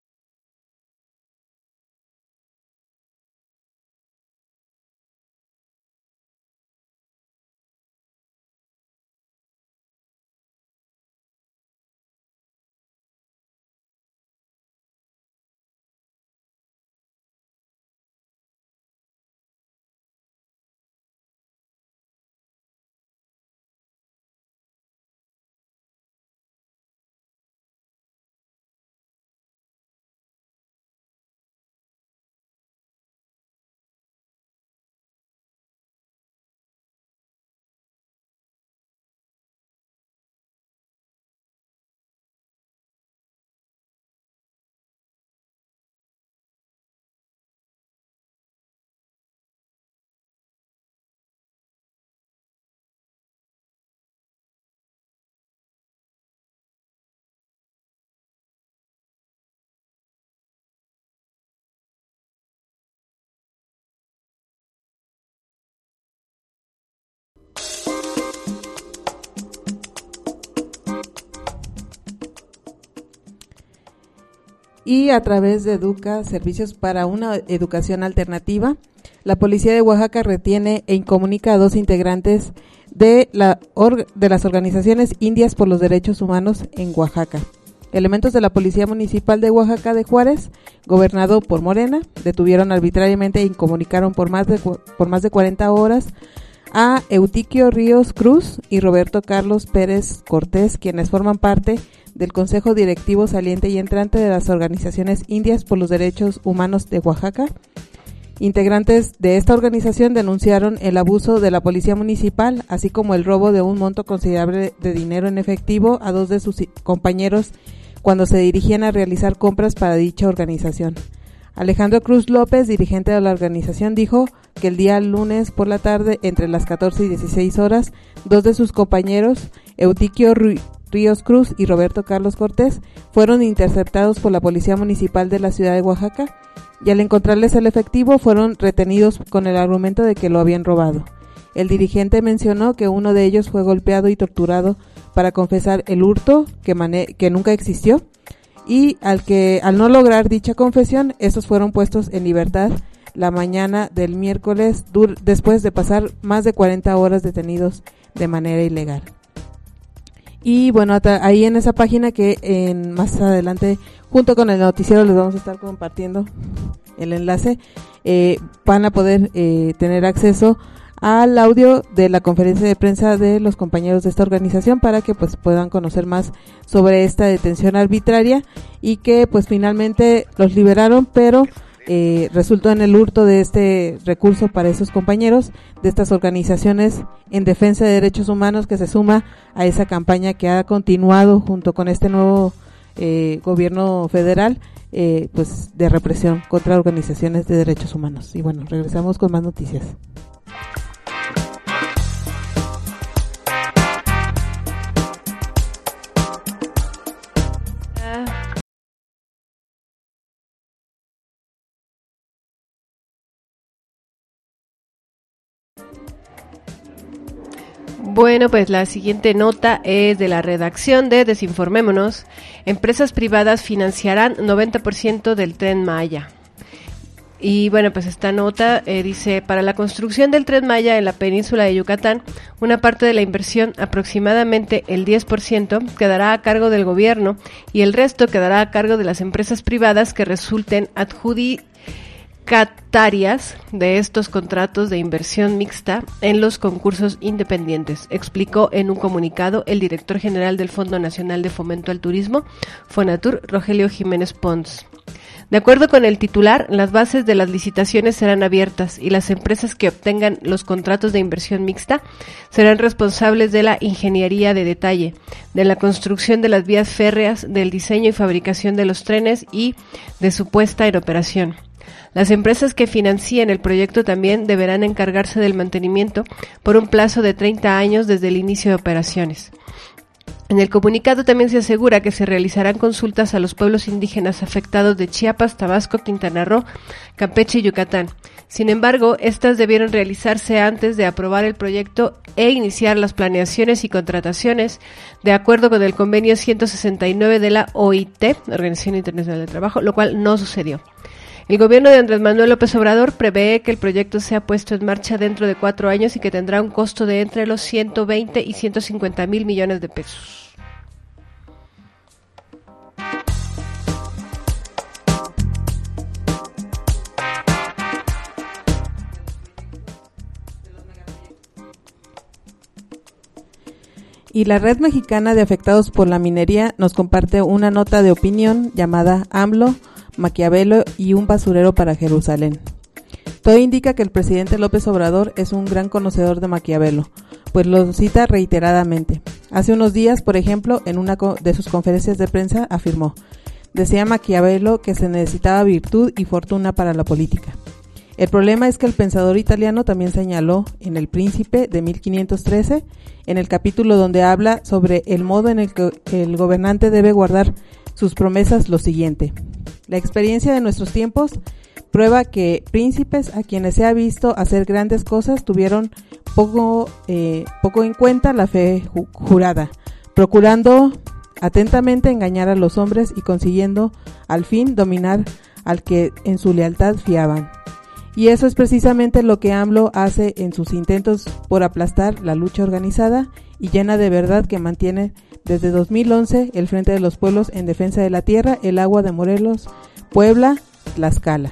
Y a través de Educa, Servicios para una Educación Alternativa, la Policía de Oaxaca retiene e incomunica a 2 integrantes de las organizaciones indias por los derechos humanos en Oaxaca. Elementos de la Policía Municipal de Oaxaca de Juárez, gobernado por Morena, detuvieron arbitrariamente e incomunicaron por más de 40 horas a Eutiquio Ríos Cruz y Roberto Carlos Pérez Cortés, quienes forman parte del Consejo Directivo Saliente y Entrante de las Organizaciones Indias por los Derechos Humanos de Oaxaca. Integrantes de esta organización denunciaron el abuso de la Policía Municipal, así como el robo de un monto considerable de dinero en efectivo a 2 de sus compañeros cuando se dirigían a realizar compras para dicha organización. Alejandro Cruz López, dirigente de la organización, dijo que el día lunes por la tarde, entre las 14 y 16 horas, 2 de sus compañeros, Eutiquio Ríos Cruz y Roberto Carlos Cortés, fueron interceptados por la Policía Municipal de la ciudad de Oaxaca y al encontrarles el efectivo fueron retenidos con el argumento de que lo habían robado. El dirigente mencionó que uno de ellos fue golpeado y torturado para confesar el hurto que nunca existió y al no lograr dicha confesión, estos fueron puestos en libertad la mañana del miércoles después de pasar más de 40 horas detenidos de manera ilegal. Y bueno, ahí en esa página que más adelante, junto con el noticiero, les vamos a estar compartiendo el enlace, van a poder tener acceso al audio de la conferencia de prensa de los compañeros de esta organización para que pues puedan conocer más sobre esta detención arbitraria y que pues finalmente los liberaron, pero resultó en el hurto de este recurso para esos compañeros de estas organizaciones en defensa de derechos humanos, que se suma a esa campaña que ha continuado junto con este nuevo gobierno federal, pues de represión contra organizaciones de derechos humanos. Y bueno, regresamos con más noticias. Bueno, pues la siguiente nota es de la redacción de Desinformémonos. Empresas privadas financiarán 90% del Tren Maya. Y bueno, pues esta nota dice, para la construcción del Tren Maya en la península de Yucatán, una parte de la inversión, aproximadamente el 10%, quedará a cargo del gobierno y el resto quedará a cargo de las empresas privadas que resulten adjudicatarias de estos contratos de inversión mixta en los concursos independientes, explicó en un comunicado el director general del Fondo Nacional de Fomento al Turismo, Fonatur, Rogelio Jiménez Pons. De acuerdo con el titular, las bases de las licitaciones serán abiertas y las empresas que obtengan los contratos de inversión mixta serán responsables de la ingeniería de detalle, de la construcción de las vías férreas, del diseño y fabricación de los trenes y de su puesta en operación. Las empresas que financien el proyecto también deberán encargarse del mantenimiento por un plazo de 30 años desde el inicio de operaciones. En el comunicado también se asegura que se realizarán consultas a los pueblos indígenas afectados de Chiapas, Tabasco, Quintana Roo, Campeche y Yucatán. Sin embargo, estas debieron realizarse antes de aprobar el proyecto e iniciar las planeaciones y contrataciones de acuerdo con el convenio 169 de la OIT, Organización Internacional del Trabajo, lo cual no sucedió. El gobierno de Andrés Manuel López Obrador prevé que el proyecto sea puesto en marcha dentro de 4 años y que tendrá un costo de entre los 120 y 150 mil millones de pesos. Y la Red Mexicana de Afectados por la Minería nos comparte una nota de opinión llamada AMLO, Maquiavelo y un basurero para Jerusalén. Todo indica que el presidente López Obrador es un gran conocedor de Maquiavelo, pues lo cita reiteradamente. Hace unos días, por ejemplo, en una de sus conferencias de prensa afirmó: decía Maquiavelo que se necesitaba virtud y fortuna para la política. El problema es que el pensador italiano también señaló en El Príncipe de 1513, en el capítulo donde habla sobre el modo en el que el gobernante debe guardar sus promesas, lo siguiente: la experiencia de nuestros tiempos prueba que príncipes a quienes se ha visto hacer grandes cosas tuvieron poco en cuenta la fe jurada, procurando atentamente engañar a los hombres y consiguiendo al fin dominar al que en su lealtad fiaban. Y eso es precisamente lo que AMLO hace en sus intentos por aplastar la lucha organizada y llena de verdad que mantiene desde 2011 el Frente de los Pueblos en Defensa de la Tierra, el Agua de Morelos, Puebla, Tlaxcala.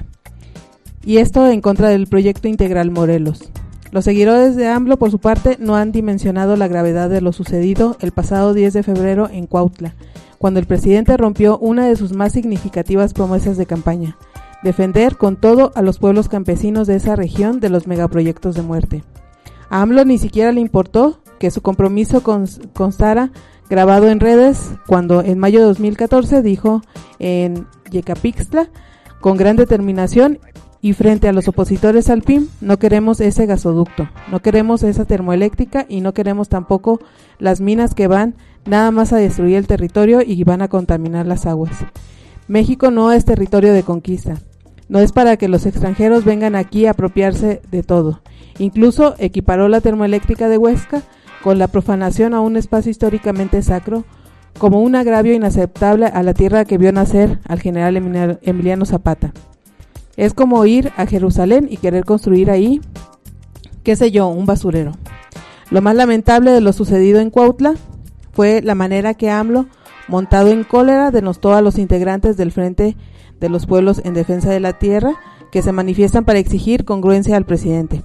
Y esto en contra del Proyecto Integral Morelos. Los seguidores de AMLO, por su parte, no han dimensionado la gravedad de lo sucedido el pasado 10 de febrero en Cuautla, cuando el presidente rompió una de sus más significativas promesas de campaña: defender con todo a los pueblos campesinos de esa región de los megaproyectos de muerte. A AMLO ni siquiera le importó que su compromiso constara grabado en redes cuando en mayo de 2014 dijo en Yecapixtla, con gran determinación y frente a los opositores al PIM: no queremos ese gasoducto, no queremos esa termoeléctrica y no queremos tampoco las minas que van nada más a destruir el territorio y van a contaminar las aguas. México no es territorio de conquista, no es para que los extranjeros vengan aquí a apropiarse de todo. Incluso equiparó la termoeléctrica de Huesca con la profanación a un espacio históricamente sacro como un agravio inaceptable a la tierra que vio nacer al general Emiliano Zapata. Es como ir a Jerusalén y querer construir ahí, qué sé yo, un basurero. Lo más lamentable de lo sucedido en Cuautla fue la manera que AMLO, montado en cólera, denostó a los integrantes del Frente de los Pueblos en Defensa de la Tierra, que se manifiestan para exigir congruencia al presidente.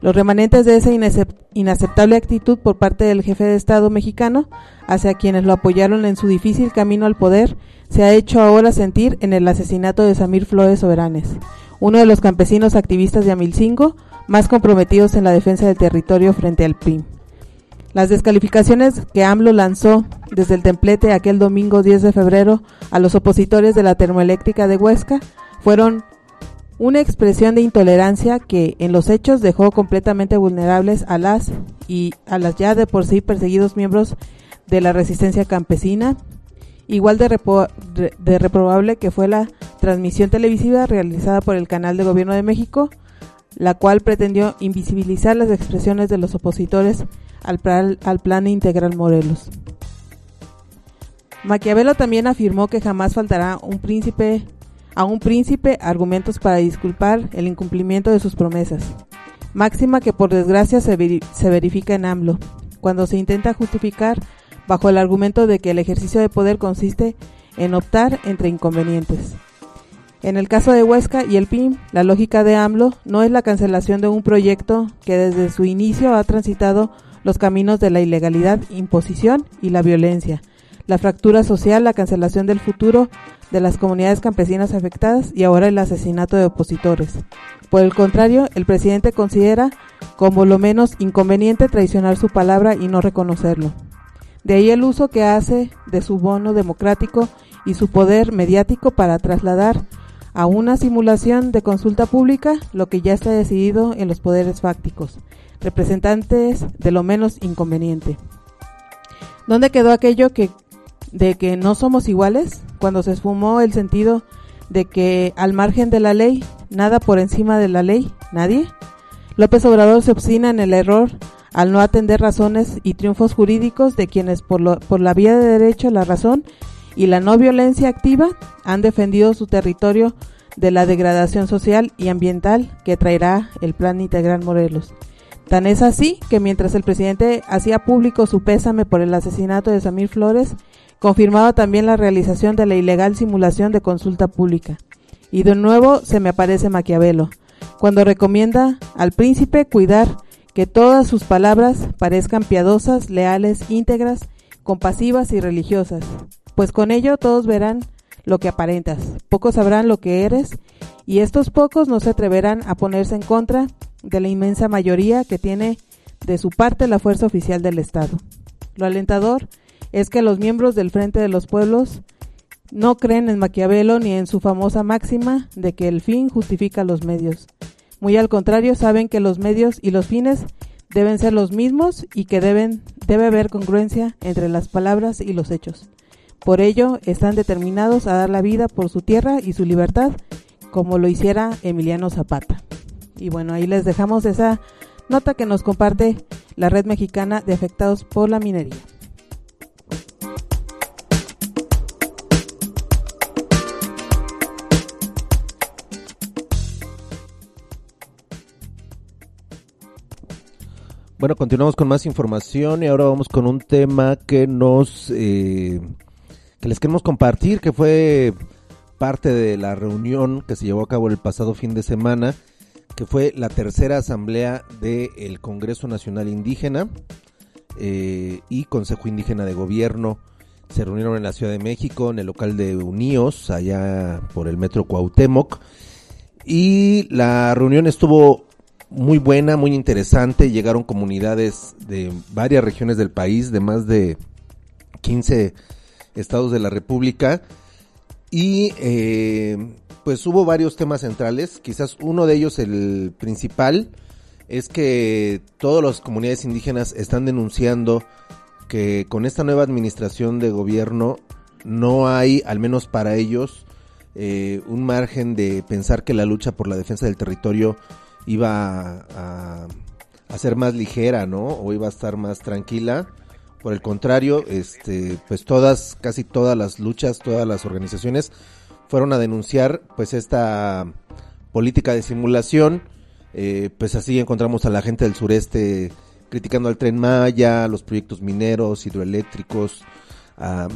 Los remanentes de esa inaceptable actitud por parte del jefe de Estado mexicano hacia quienes lo apoyaron en su difícil camino al poder se ha hecho ahora sentir en el asesinato de Samir Flores Soberanes, uno de los campesinos activistas de Amilcingo más comprometidos en la defensa del territorio frente al PRI. Las descalificaciones que AMLO lanzó desde el templete aquel domingo 10 de febrero a los opositores de la termoeléctrica de Huesca fueron una expresión de intolerancia que en los hechos dejó completamente vulnerables a las ya de por sí perseguidos miembros de la resistencia campesina. Igual de reprobable que fue la transmisión televisiva realizada por el Canal de Gobierno de México, la cual pretendió invisibilizar las expresiones de los opositores al Plan Integral Morelos. Maquiavelo también afirmó que jamás faltará a un príncipe argumentos para disculpar el incumplimiento de sus promesas, máxima que por desgracia se verifica en AMLO, cuando se intenta justificar bajo el argumento de que el ejercicio de poder consiste en optar entre inconvenientes. En el caso de Huesca y el PIM, la lógica de AMLO no es la cancelación de un proyecto que desde su inicio ha transitado los caminos de la ilegalidad, imposición y la violencia, la fractura social, la cancelación del futuro de las comunidades campesinas afectadas y ahora el asesinato de opositores. Por el contrario, el presidente considera como lo menos inconveniente traicionar su palabra y no reconocerlo. De ahí el uso que hace de su bono democrático y su poder mediático para trasladar a una simulación de consulta pública lo que ya está decidido en los poderes fácticos, representantes de lo menos inconveniente. ¿Dónde quedó aquello de que no somos iguales? Cuando se esfumó el sentido de que al margen de la ley, nada por encima de la ley, nadie. López Obrador se obstina en el error al no atender razones y triunfos jurídicos de quienes por la vía de derecho, la razón y la no violencia activa han defendido su territorio de la degradación social y ambiental que traerá el Plan Integral Morelos. Tan es así que mientras el presidente hacía público su pésame por el asesinato de Samir Flores, confirmaba también la realización de la ilegal simulación de consulta pública. Y de nuevo se me aparece Maquiavelo, cuando recomienda al príncipe cuidar que todas sus palabras parezcan piadosas, leales, íntegras, compasivas y religiosas, pues con ello todos verán lo que aparentas, pocos sabrán lo que eres, y estos pocos no se atreverán a ponerse en contra de la inmensa mayoría que tiene de su parte la fuerza oficial del Estado. Lo alentador es que los miembros del Frente de los Pueblos no creen en Maquiavelo ni en su famosa máxima de que el fin justifica los medios. Muy al contrario, saben que los medios y los fines deben ser los mismos y que debe haber congruencia entre las palabras y los hechos. Por ello, están determinados a dar la vida por su tierra y su libertad, como lo hiciera Emiliano Zapata. Y bueno, ahí les dejamos esa nota que nos comparte la Red Mexicana de Afectados por la Minería. Bueno, continuamos con más información y ahora vamos con un tema que que les queremos compartir, que fue parte de la reunión que se llevó a cabo el pasado fin de semana, que fue la tercera asamblea del Congreso Nacional Indígena y Consejo Indígena de Gobierno. Se reunieron en la Ciudad de México, en el local de Uníos, allá por el Metro Cuauhtémoc, y la reunión estuvo muy buena, muy interesante. Llegaron comunidades de varias regiones del país, de más de 15 estados de la República, y pues hubo varios temas centrales. Quizás uno de ellos, el principal, es que todas las comunidades indígenas están denunciando que con esta nueva administración de gobierno no hay, al menos para ellos, un margen de pensar que la lucha por la defensa del territorio iba a ser más ligera, ¿no? O iba a estar más tranquila. Por el contrario, pues casi todas las luchas, todas las organizaciones fueron a denunciar pues esta política de simulación. Pues así encontramos a la gente del sureste criticando al Tren Maya, los proyectos mineros, hidroeléctricos,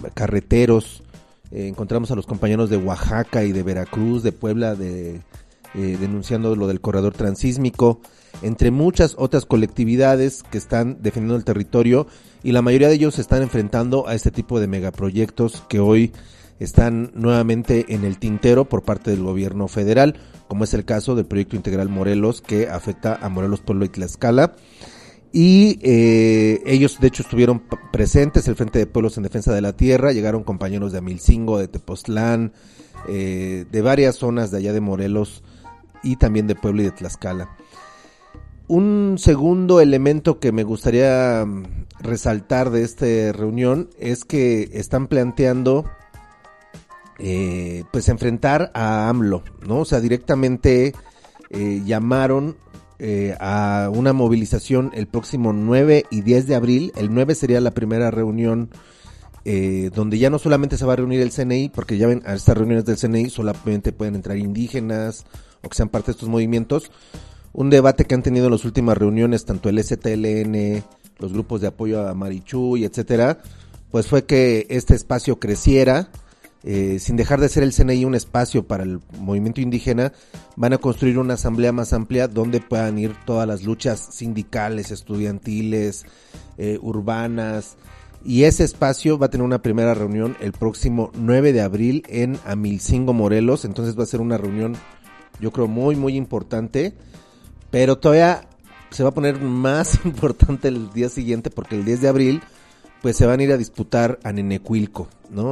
carreteros. Encontramos a los compañeros de Oaxaca y de Veracruz, de Puebla, de denunciando lo del corredor transísmico, entre muchas otras colectividades que están defendiendo el territorio, y la mayoría de ellos se están enfrentando a este tipo de megaproyectos que hoy están nuevamente en el tintero por parte del gobierno federal, como es el caso del proyecto integral Morelos, que afecta a Morelos, Puebla y Tlaxcala. Y ellos de hecho estuvieron presentes, el Frente de Pueblos en Defensa de la Tierra, llegaron compañeros de Amilcingo, de Tepoztlán, de varias zonas de allá de Morelos y también de Puebla y de Tlaxcala. Un segundo elemento que me gustaría resaltar de esta reunión es que están planteando pues enfrentar a AMLO, ¿no? O sea, directamente llamaron a una movilización el próximo 9 y 10 de abril. El 9 sería la primera reunión donde ya no solamente se va a reunir el CNI, porque ya ven, a estas reuniones del CNI solamente pueden entrar indígenas o que sean parte de estos movimientos. Un debate que han tenido en las últimas reuniones, tanto el STLN, los grupos de apoyo a Marichuy, etcétera, pues fue que este espacio creciera, sin dejar de ser el CNI un espacio para el movimiento indígena. Van a construir una asamblea más amplia donde puedan ir todas las luchas sindicales, estudiantiles, urbanas, y ese espacio va a tener una primera reunión el próximo 9 de abril en Amilcingo, Morelos. Entonces va a ser una reunión, yo creo, muy muy importante, pero todavía se va a poner más importante el día siguiente, porque el 10 de abril pues se van a ir a disputar a Nenecuilco, ¿no?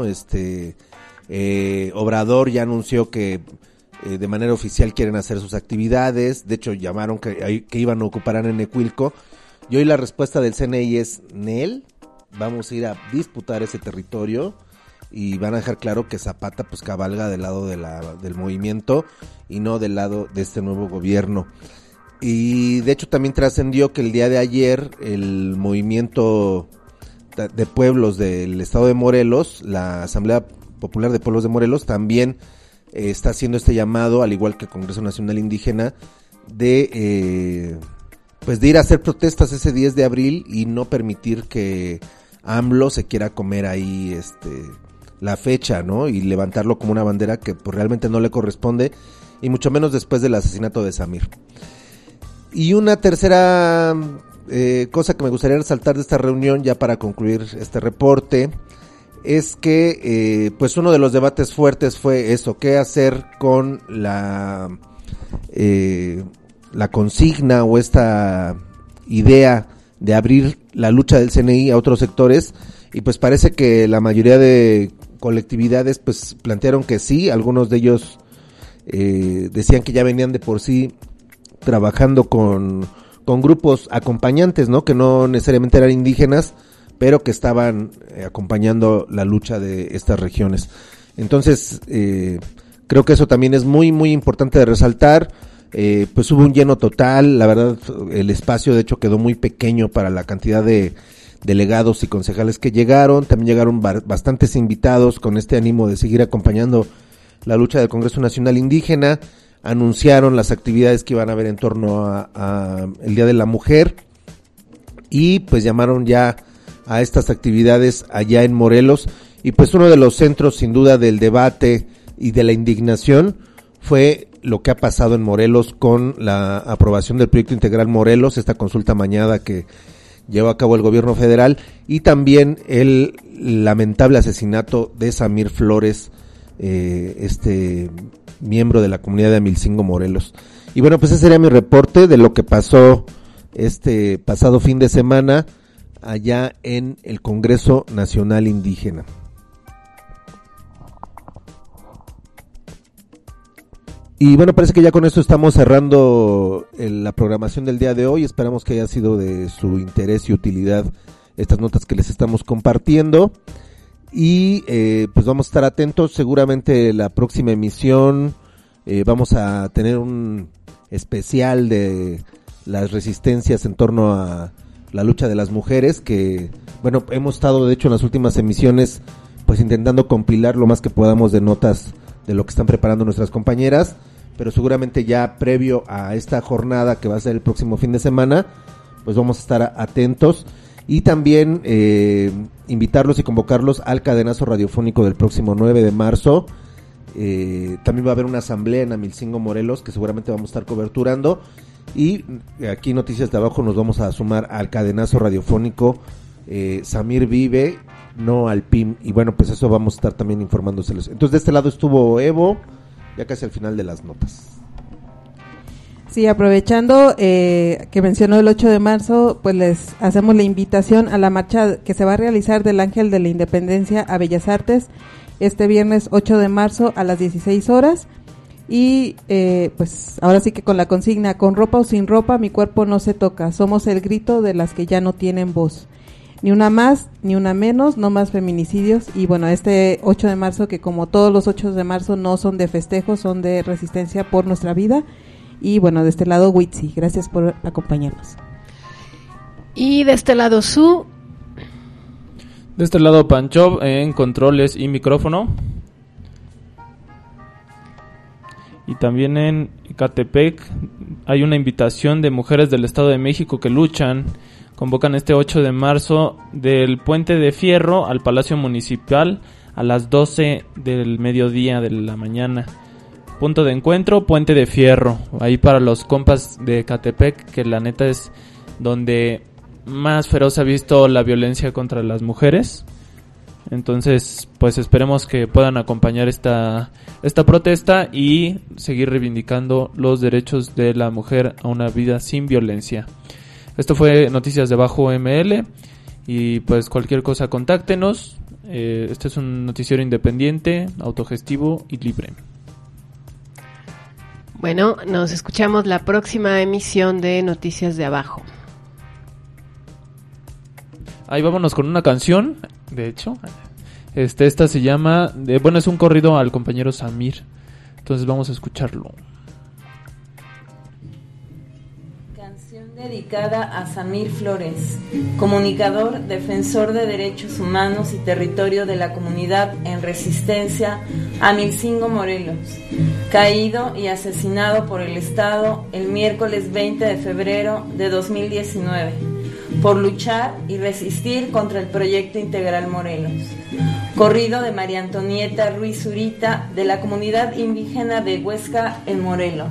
Obrador ya anunció que de manera oficial quieren hacer sus actividades. De hecho llamaron que iban a ocupar a Nenecuilco, y hoy la respuesta del CNI es Nel, vamos a ir a disputar ese territorio, y van a dejar claro que Zapata pues cabalga del lado del movimiento y no del lado de este nuevo gobierno. Y de hecho también trascendió que el día de ayer el movimiento de pueblos del estado de Morelos, la Asamblea Popular de Pueblos de Morelos, también está haciendo este llamado, al igual que el Congreso Nacional Indígena, de ir a hacer protestas ese 10 de abril y no permitir que AMLO se quiera comer ahí la fecha, ¿no? Y levantarlo como una bandera que pues realmente no le corresponde, y mucho menos después del asesinato de Samir. Y una tercera cosa que me gustaría resaltar de esta reunión, ya para concluir este reporte, es que pues uno de los debates fuertes fue eso, qué hacer con la consigna o esta idea de abrir la lucha del CNI a otros sectores, y pues parece que la mayoría de colectividades pues plantearon que sí. Algunos de ellos decían que ya venían de por sí trabajando con grupos acompañantes, ¿no? Que no necesariamente eran indígenas, pero que estaban acompañando la lucha de estas regiones. Entonces, creo que eso también es muy, muy importante de resaltar. Pues hubo un lleno total, la verdad, el espacio de hecho quedó muy pequeño para la cantidad de delegados y concejales que llegaron. También llegaron bastantes invitados con este ánimo de seguir acompañando la lucha del Congreso Nacional Indígena. Anunciaron las actividades que iban a haber en torno a el Día de la Mujer, y pues llamaron ya a estas actividades allá en Morelos. Y pues uno de los centros sin duda del debate y de la indignación fue lo que ha pasado en Morelos con la aprobación del proyecto integral Morelos, esta consulta amañada que llevó a cabo el gobierno federal, y también el lamentable asesinato de Samir Flores, miembro de la comunidad de Amilcingo, Morelos. Y bueno, pues ese sería mi reporte de lo que pasó este pasado fin de semana allá en el Congreso Nacional Indígena. Y bueno, parece que ya con esto estamos cerrando la programación del día de hoy. Esperamos que haya sido de su interés y utilidad estas notas que les estamos compartiendo. Y pues vamos a estar atentos. Seguramente la próxima emisión vamos a tener un especial de las resistencias en torno a la lucha de las mujeres, que bueno, hemos estado de hecho en las últimas emisiones pues intentando compilar lo más que podamos de notas de lo que están preparando nuestras compañeras, pero seguramente ya previo a esta jornada que va a ser el próximo fin de semana, pues vamos a estar atentos. Y también invitarlos y convocarlos al cadenazo radiofónico del próximo 9 de marzo, También va a haber una asamblea en Amilcingo, Morelos, que seguramente vamos a estar coberturando. Y aquí en Noticias de Abajo nos vamos a sumar al cadenazo radiofónico Samir Vive, no al PIM. Y bueno, pues eso vamos a estar también informándoseles. Entonces de este lado estuvo Evo, ya casi al final de las notas. Sí, aprovechando que mencionó el 8 de marzo, pues les hacemos la invitación a la marcha que se va a realizar del Ángel de la Independencia a Bellas Artes este viernes 8 de marzo a las 16 horas. Y pues ahora sí que con la consigna, con ropa o sin ropa, mi cuerpo no se toca, somos el grito de las que ya no tienen voz. Ni una más, ni una menos, no más feminicidios. Y bueno, este 8 de marzo, que como todos los 8 de marzo no son de festejo, son de resistencia por nuestra vida. Y bueno, de este lado Witsi, gracias por acompañarnos. Y de este lado Su. De este lado Panchov en controles y micrófono. Y también en Ecatepec hay una invitación de mujeres del Estado de México que luchan. Convocan este 8 de marzo del Puente de Fierro al Palacio Municipal a las 12 del mediodía de la mañana. Punto de encuentro, Puente de Fierro. Ahí para los compas de Ecatepec, que la neta es donde más feroz se ha visto la violencia contra las mujeres. Entonces, pues esperemos que puedan acompañar esta protesta y seguir reivindicando los derechos de la mujer a una vida sin violencia. Esto fue Noticias de Abajo ML y pues cualquier cosa contáctenos. Este es un noticiero independiente, autogestivo y libre. Bueno, nos escuchamos la próxima emisión de Noticias de Abajo. Ahí vámonos con una canción, de hecho. Esta se llama, bueno, es un corrido al compañero Samir. Entonces vamos a escucharlo. Canción dedicada a Samir Flores, comunicador, defensor de derechos humanos y territorio de la comunidad en resistencia a Amilcingo, Morelos, caído y asesinado por el Estado el miércoles 20 de febrero de 2019, por luchar y resistir contra el Proyecto Integral Morelos. Corrido de María Antonieta Ruiz Zurita, de la comunidad indígena de Huesca, en Morelos.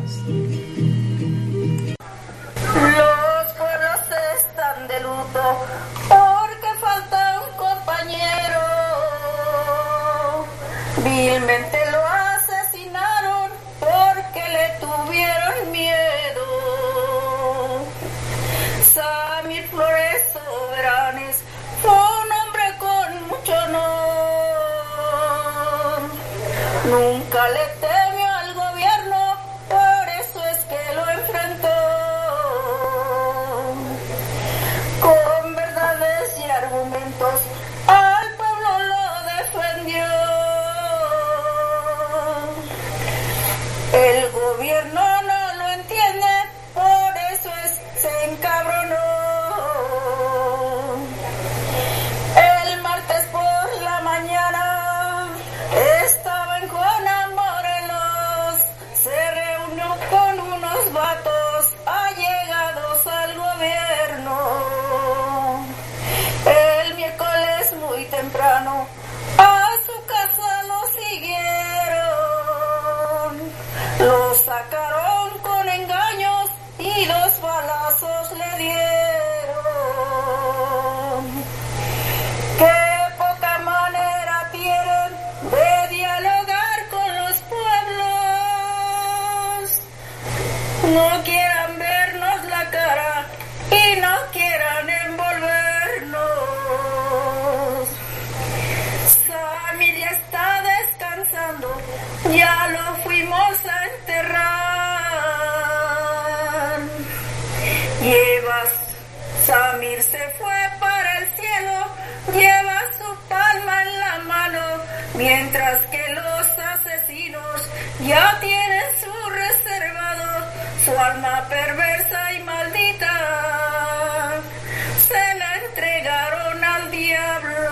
Los pueblos están de luto porque falta un compañero. Vilmente lo asesinaron porque le tuvieron miedo. Samir Flores Soberanes fue un hombre con mucho honor. Nunca le temió al gobierno, por eso es que lo enfrentó. Con verdades y argumentos al pueblo lo defendió. El gobierno no lo entiende, por eso se encabronó. El martes por la mañana estaba en Juana, Morelos, se reunió con unos vatos allegados al gobierno. El miércoles muy temprano a su casa lo siguieron, lo sacaron con engaños y 2 balazos le dieron. Qué poca manera tienen de dialogar con los pueblos. No quieran vernos la cara y no quieran envolvernos. Samir ya está descansando, ya lo fuimos a enterrar. Samir se fue para el cielo, lleva su palma en la mano, mientras que los asesinos ya tienen su reservado, su alma perversa y maldita se la entregaron al diablo.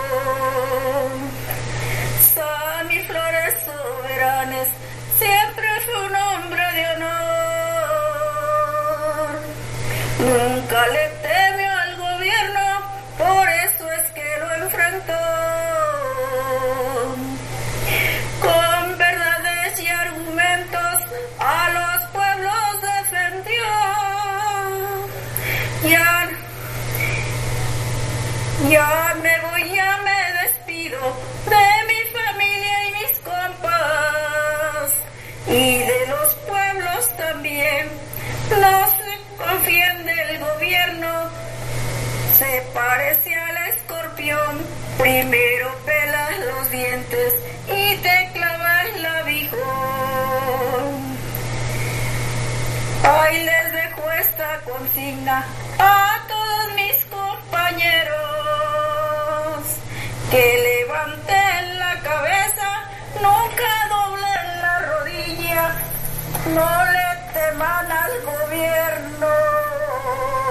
Samir Flores Soberanes siempre fue un hombre de honor. Nunca le temió al gobierno, por eso es que lo enfrentó. Con verdad Ya me voy, ya me despido de mi familia y mis compas y de los pueblos también. No se confíen del gobierno, se parece al escorpión. Primero pelas los dientes y te clavas el aguijón. Ahí les dejo esta consigna a todos mis compañeros, que levanten la cabeza, nunca doblen la rodilla, no le teman al gobierno.